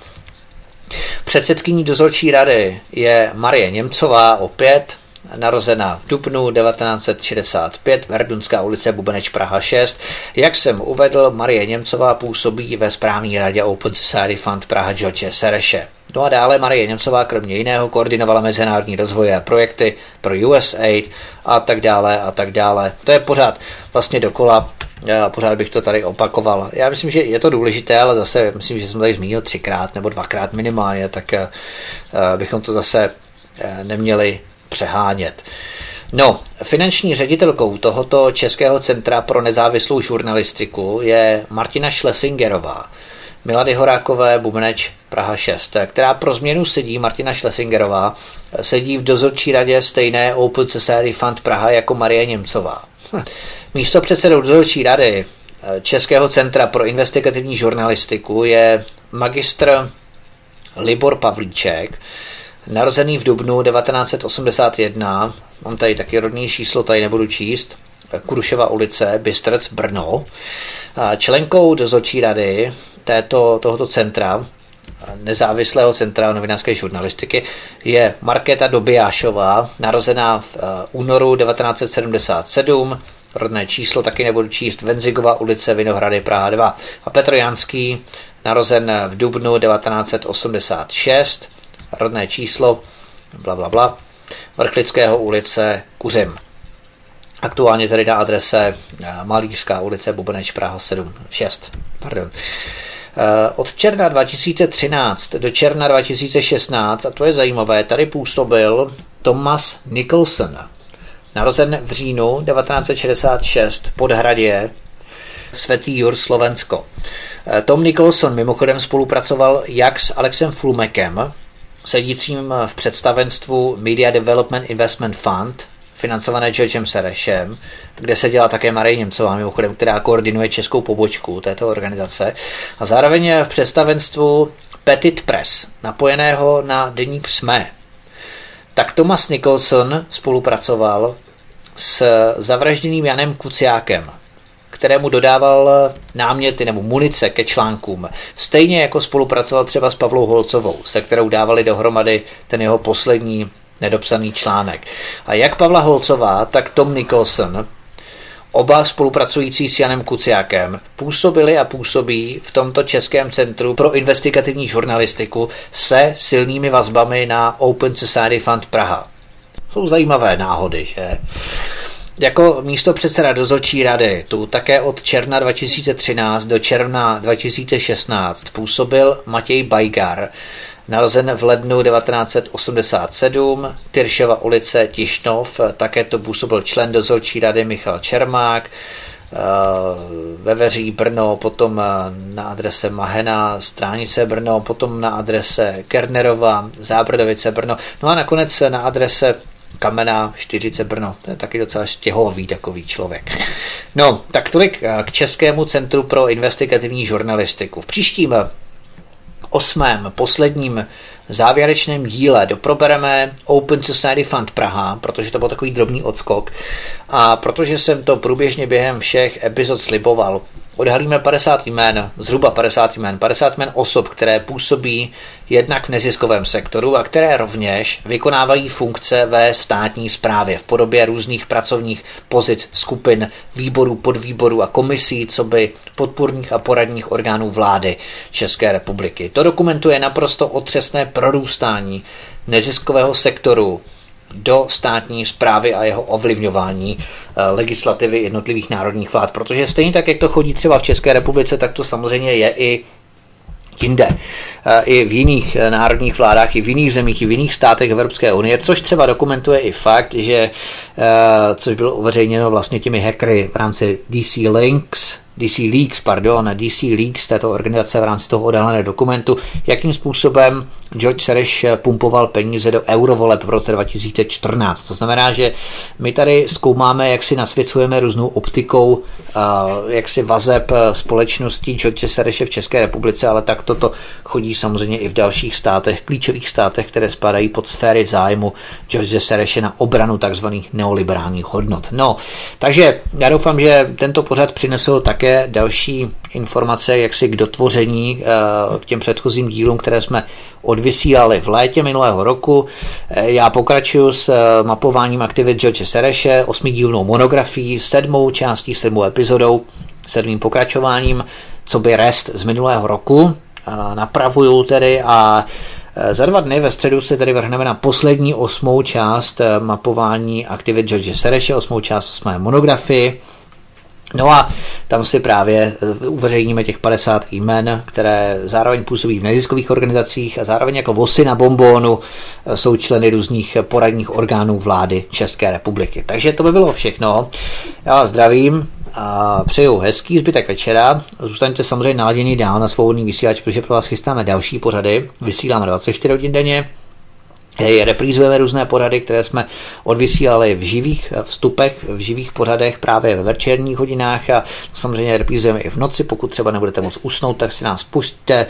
Předsedkyní dozorčí rady je Marie Němcová, opět narozená v dubnu devatenáct set šedesát pět, Verdunská ulice, Bubeneč Praha šest. Jak jsem uvedl, Marie Němcová působí ve správní radě Open Society Fund Praha George Sereše. No a dále Marie Němcová kromě jiného koordinovala mezinárodní rozvoje a projekty pro U S A I D a tak dále a tak dále. To je pořád vlastně dokola. Já pořád bych to tady opakoval. Já myslím, že je to důležité, ale zase myslím, že jsem tady zmínil třikrát nebo dvakrát minimálně, tak bychom to zase neměli přehánět. No, finanční ředitelkou tohoto Českého centra pro nezávislou žurnalistiku je Martina Schlesingerová, Milady Horákové, Bubeneč, Praha šest, která pro změnu sedí, Martina Schlesingerová, sedí v dozorčí radě stejné Open Society Fund Praha jako Marie Němcová. Místo předsedou dozorčí rady Českého centra pro investigativní žurnalistiku je magistr Libor Pavlíček, narozený v dubnu devatenáct set osmdesát jedna, mám tady taky rodný číslo, tady nebudu číst, Kruševa ulice, Bystrc, Brno. Členkou dozorčí rady této, tohoto centra, nezávislého centra novinářské žurnalistiky, je Markéta Dobijášová, narozená v únoru devatenáct set sedmdesát sedm, rodné číslo taky nebudu číst, Venzigova ulice, Vinohrady Praha dva. A Petr Janský, narozen v dubnu devatenáct set osmdesát šest, rodné číslo, bla, bla, bla, Vrchlického ulice, Kuřim. Aktuálně tedy na adrese Malířská ulice, Bubeneč, Praha sedm, šest. Pardon. Od června dva tisíce třináct do června dva tisíce šestnáct, a to je zajímavé, tady působil Thomas Nicholson, narozen v říjnu devatenáct set šedesát šest, Podhradě, Svatý Jur, Slovensko. Tom Nicholson mimochodem spolupracoval jak s Alexem Flumekem, sedícím v představenstvu Media Development Investment Fund, financované Georgem Serešem, kde se dělá také Marie Němcová, mimochodem, která koordinuje českou pobočku této organizace, a zároveň v představenstvu Petit Press, napojeného na deník Sme. Tak Thomas Nicholson spolupracoval s zavražděným Janem Kuciákem, kterému dodával náměty nebo munice ke článkům. Stejně jako spolupracoval třeba s Pavlou Holcovou, se kterou dávali dohromady ten jeho poslední nedopsaný článek. A jak Pavla Holcová, tak Tom Nicholson, oba spolupracující s Janem Kuciákem, působili a působí v tomto Českém centru pro investigativní žurnalistiku se silnými vazbami na Open Society Fund Praha. Jsou zajímavé náhody, že? Jako místopředseda dozorčí rady tu také od června dva tisíce třináct do června dva tisíce šestnáct působil Matěj Bajgar, narozen v lednu devatenáct set osmdesát sedm, Tyršova ulice, Tišnov, také to působil člen dozorčí rady Michal Čermák, Veveří, Brno, potom na adrese Mahena, Stránice, Brno, potom na adrese Kernerova, Zábrdovice, Brno, no a nakonec na adrese Kamená, Čtyřice, Brno. To je taky docela štěhový takový člověk. No, tak tolik k Českému centru pro investigativní žurnalistiku. V příštím osmém, posledním závěrečném díle doprobereme Open Society Fund Praha, protože to byl takový drobný odskok a protože jsem to průběžně během všech epizod sliboval, odhalíme padesát jmén, zhruba padesát jmén, padesát jmén osob, které působí jednak v neziskovém sektoru a které rovněž vykonávají funkce ve státní správě v podobě různých pracovních pozic, skupin, výborů, podvýborů a komisí, co by podpůrných a poradních orgánů vlády České republiky. To dokumentuje naprosto otřesné prorůstání neziskového sektoru do státní správy a jeho ovlivňování legislativy jednotlivých národních vlád, protože stejně tak, jak to chodí třeba v České republice, tak to samozřejmě je i jinde. I v jiných národních vládách, i v jiných zemích, i v jiných státech Evropské unie, což třeba dokumentuje i fakt, že což bylo uveřejněno vlastně těmi hackery v rámci D C Links, D C Leaks, pardon, D C Leaks, této organizace v rámci toho odhaleného dokumentu, jakým způsobem George Soros pumpoval peníze do eurovoleb v roce dva tisíce čtrnáct. To znamená, že my tady zkoumáme, jak si nasvěcujeme různou optikou, jak si vazeb společností George Sorose v České republice, ale tak toto chodí samozřejmě i v dalších státech, klíčových státech, které spadají pod sféry zájmu George Sorose na obranu takzvaných neoliberálních hodnot. No, takže já doufám, že tento pořad přinesl také další informace, jak si k dotvoření k těm předchozím dílům, které jsme odvysílali v létě minulého roku. Já pokračuji s mapováním aktivit George Sorose, osmidílnou monografií, sedmou částí, sedmou epizodou, sedmým pokračováním, co by rest z minulého roku. Napravuju tedy a za dva dny ve středu se tedy vrhneme na poslední osmou část mapování aktivit George Sorose, osmou část osmé monografii. No a tam si právě uveřejníme těch padesát jmen, které zároveň působí v neziskových organizacích a zároveň jako vosy na bonbónu jsou členy různých poradních orgánů vlády České republiky. Takže to by bylo všechno. Já vás zdravím a přeju hezký zbytek večera. Zůstaňte samozřejmě naladěni dál na svobodný vysílač, protože pro vás chystáme další pořady. Vysíláme dvacet čtyři hodin denně. Reprízujeme různé pořady, které jsme odvysílali v živých vstupech, v živých pořadech právě ve večerních hodinách a samozřejmě reprízujeme i v noci. Pokud třeba nebudete moc usnout, tak si nás pusťte.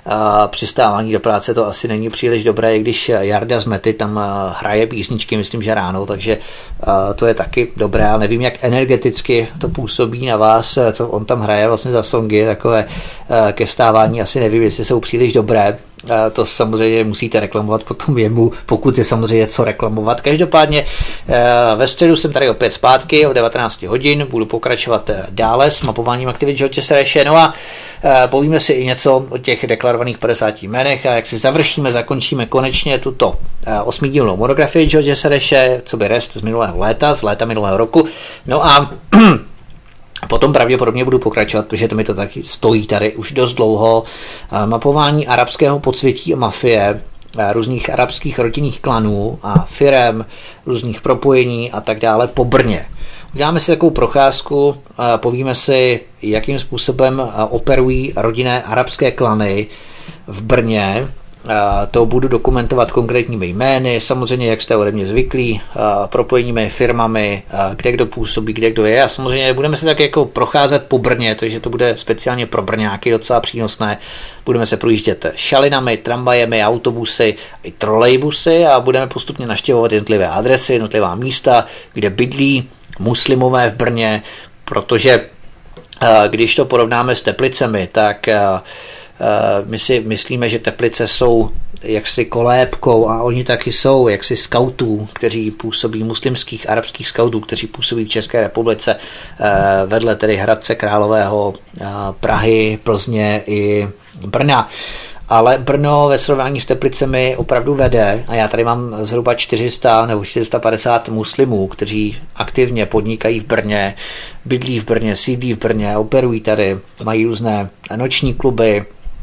Při stávání do práce to asi není příliš dobré, i když Jarda z Mety tam hraje písničky, myslím, že ráno, takže to je taky dobré. Ale nevím, jak energeticky to působí na vás, co on tam hraje vlastně za songy, takové ke vstávání asi nevím, jestli jsou příliš dobré. To samozřejmě musíte reklamovat potom jemu, pokud je samozřejmě co reklamovat. Každopádně ve středu jsem tady opět zpátky o devatenáct hodin, budu pokračovat dále s mapováním aktivit George Sorose. No a povíme si i něco o těch deklarovaných padesáti jménech a jak si završíme, zakončíme konečně tuto osmidílnou monografii George Sorose, co by rest z minulého léta, z léta minulého roku. No a potom pravděpodobně budu pokračovat, protože to mi to taky stojí tady už dost dlouho. Mapování arabského podsvětí a mafie, různých arabských rodinných klanů a firem, různých propojení a tak dále po Brně. Uděláme si takovou procházku, povíme si, jakým způsobem operují rodinné arabské klany v Brně. To budu dokumentovat konkrétními jmény, samozřejmě, jak jste ode mě zvyklí, propojeními firmami, kde kdo působí, kde kdo je. A samozřejmě budeme se tak jako procházet po Brně, takže to bude speciálně pro Brňáky docela přínosné. Budeme se projíždět šalinami, tramvajemi, autobusy i trolejbusy a budeme postupně navštěvovat jednotlivé adresy, jednotlivá místa, kde bydlí muslimové v Brně, protože když to porovnáme s Teplicemi, tak my si myslíme, že Teplice jsou jaksi kolébkou a oni taky jsou jaksi skautů, kteří působí, muslimských arabských skautů, kteří působí v České republice vedle tedy Hradce Králového, Prahy, Plzně i Brna. Ale Brno ve srovnání s Teplicemi opravdu vede a já tady mám zhruba čtyři sta nebo čtyři sta padesát muslimů, kteří aktivně podnikají v Brně, bydlí v Brně, sídlí v Brně, operují tady, mají různé noční kluby,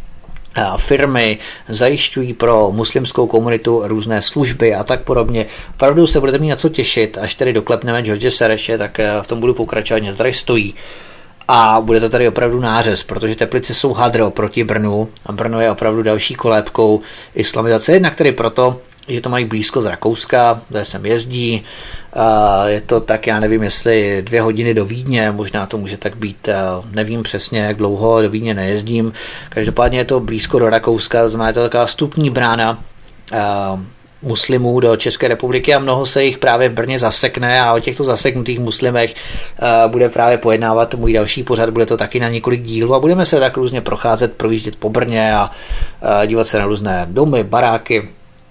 firmy, zajišťují pro muslimskou komunitu různé služby a tak podobně. Opravdu se budete mít na co těšit, až tedy doklepneme George Sorose, tak v tom budu pokračovat, něco tady stojí. A bude to tady opravdu nářez, protože Teplice jsou hadro proti Brnu a Brno je opravdu další kolébkou islamizace, jednak tedy proto, že to mají blízko z Rakouska, kde sem jezdí, je to tak, já nevím, jestli dvě hodiny do Vídně, možná to může tak být, nevím přesně, jak dlouho do Vídně nejezdím, každopádně je to blízko do Rakouska, znamená je to taková vstupní brána muslimů do České republiky a mnoho se jich právě v Brně zasekne a o těchto zaseknutých muslimech uh, bude právě pojednávat můj další pořad, bude to taky na několik dílů a budeme se tak různě procházet, projíždět po Brně a uh, dívat se na různé domy, baráky,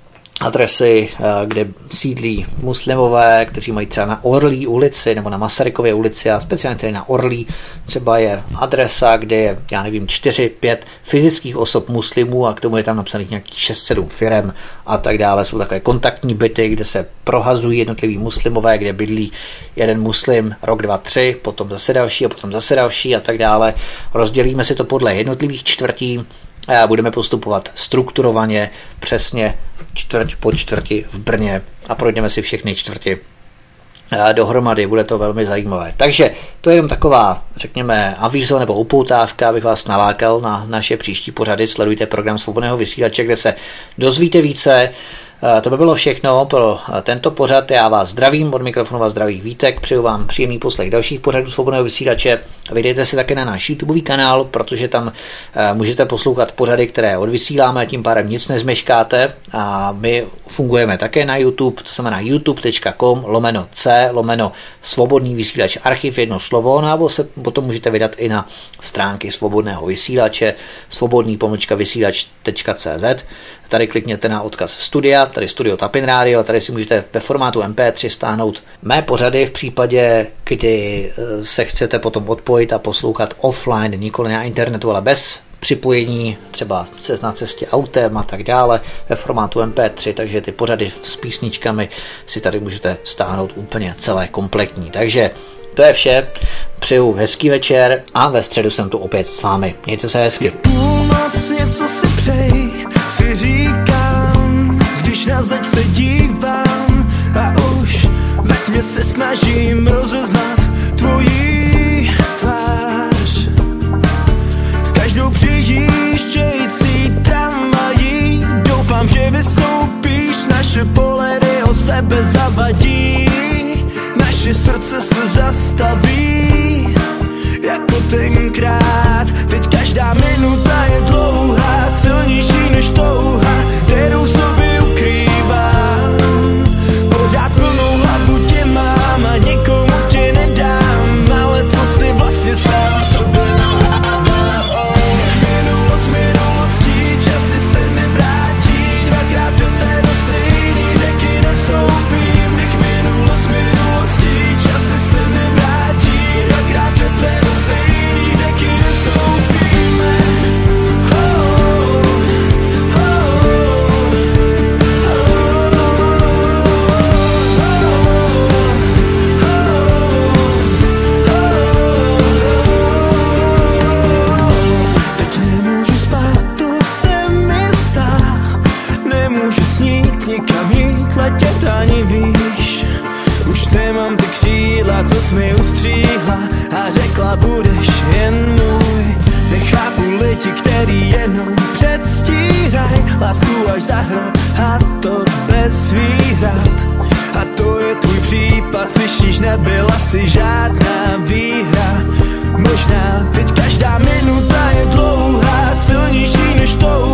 adresy, kde sídlí muslimové, kteří mají třeba na Orlí ulici nebo na Masarykově ulici a speciálně tady na Orlí třeba je adresa, kde je, já nevím, čtyři pět fyzických osob muslimů a k tomu je tam napsaných nějakých šest sedm firem a tak dále. Jsou takové kontaktní byty, kde se prohazují jednotliví muslimové, kde bydlí jeden muslim rok, dva, tři, potom zase další a potom zase další a tak dále. Rozdělíme si to podle jednotlivých čtvrtí. Budeme postupovat strukturovaně, přesně čtvrť po čtvrti v Brně a projdeme si všechny čtvrti dohromady, bude to velmi zajímavé. Takže to je jenom taková, řekněme, avízo nebo upoutávka, abych vás nalákal na naše příští pořady. Sledujte program Svobodného vysílače, kde se dozvíte více. To by bylo všechno pro tento pořad. Já vás zdravím, od mikrofonu vás zdraví Vítek, přeju vám příjemný poslech dalších pořadů Svobodného vysílače. Vydejte se také na náš YouTubeový kanál, protože tam můžete poslouchat pořady, které odvysíláme, tím pádem nic nezmeškáte a my fungujeme také na YouTube, to znamená youtube.com lomeno c lomeno svobodný vysílač archiv, jedno slovo, nebo se potom můžete vydat i na stránky Svobodného vysílače svobodný pomlčka vysílač.cz. Tady klikněte na odkaz studia, tady Studio Tapin Radio a tady si můžete ve formátu em pé tři stáhnout mé pořady v případě, kdy se chcete potom odpojit a poslouchat offline, nikoli na internetu, ale bez připojení, třeba na cestě autem a tak dále, ve formátu em pé tři, takže ty pořady s písničkami si tady můžete stáhnout úplně celé kompletní. Takže to je vše, přeju hezký večer a ve středu jsem tu opět s vámi. Mějte se hezky. Půlnoc, něco si přej, si říkám, když na zeď se dívám a už ve tmě se snažím rozeznat tvoji tvář. S každou přijíždějící tramvají doufám, že vystoupíš, naše pohledy o sebe zavadí, naše srdce se zastaví jako tenkrát. Teď každá minuta je dlouhá, silnější než touha, kterou sobě ukrývám. Pořád plnou hlavu tě mám a nikomu tě nedám, ale co si vlastně sám sobě nahávám. Oh. Minulost minulostí, časy se nevrátí, dvakrát přece do stejný řeky nestoupím. Nech minulost minulostí, časy se nevrátí, dvakrát přece do stejný řeky nestoupíme. Teď nemůžu spát, to se mi stá, nemůžu snít, nikam jít, letět ani výš. Už nemám ty křídla, co jsi mi ustříhla a řekla, budeš jen můj. Nechápu lidi, který jenom předstírají lásku až za hrob a to bez výhrad. A to je tvůj případ, slyšíš, nebyla si žádná výhra. Možná teď každá minuta je dlouhá, silnější než touha.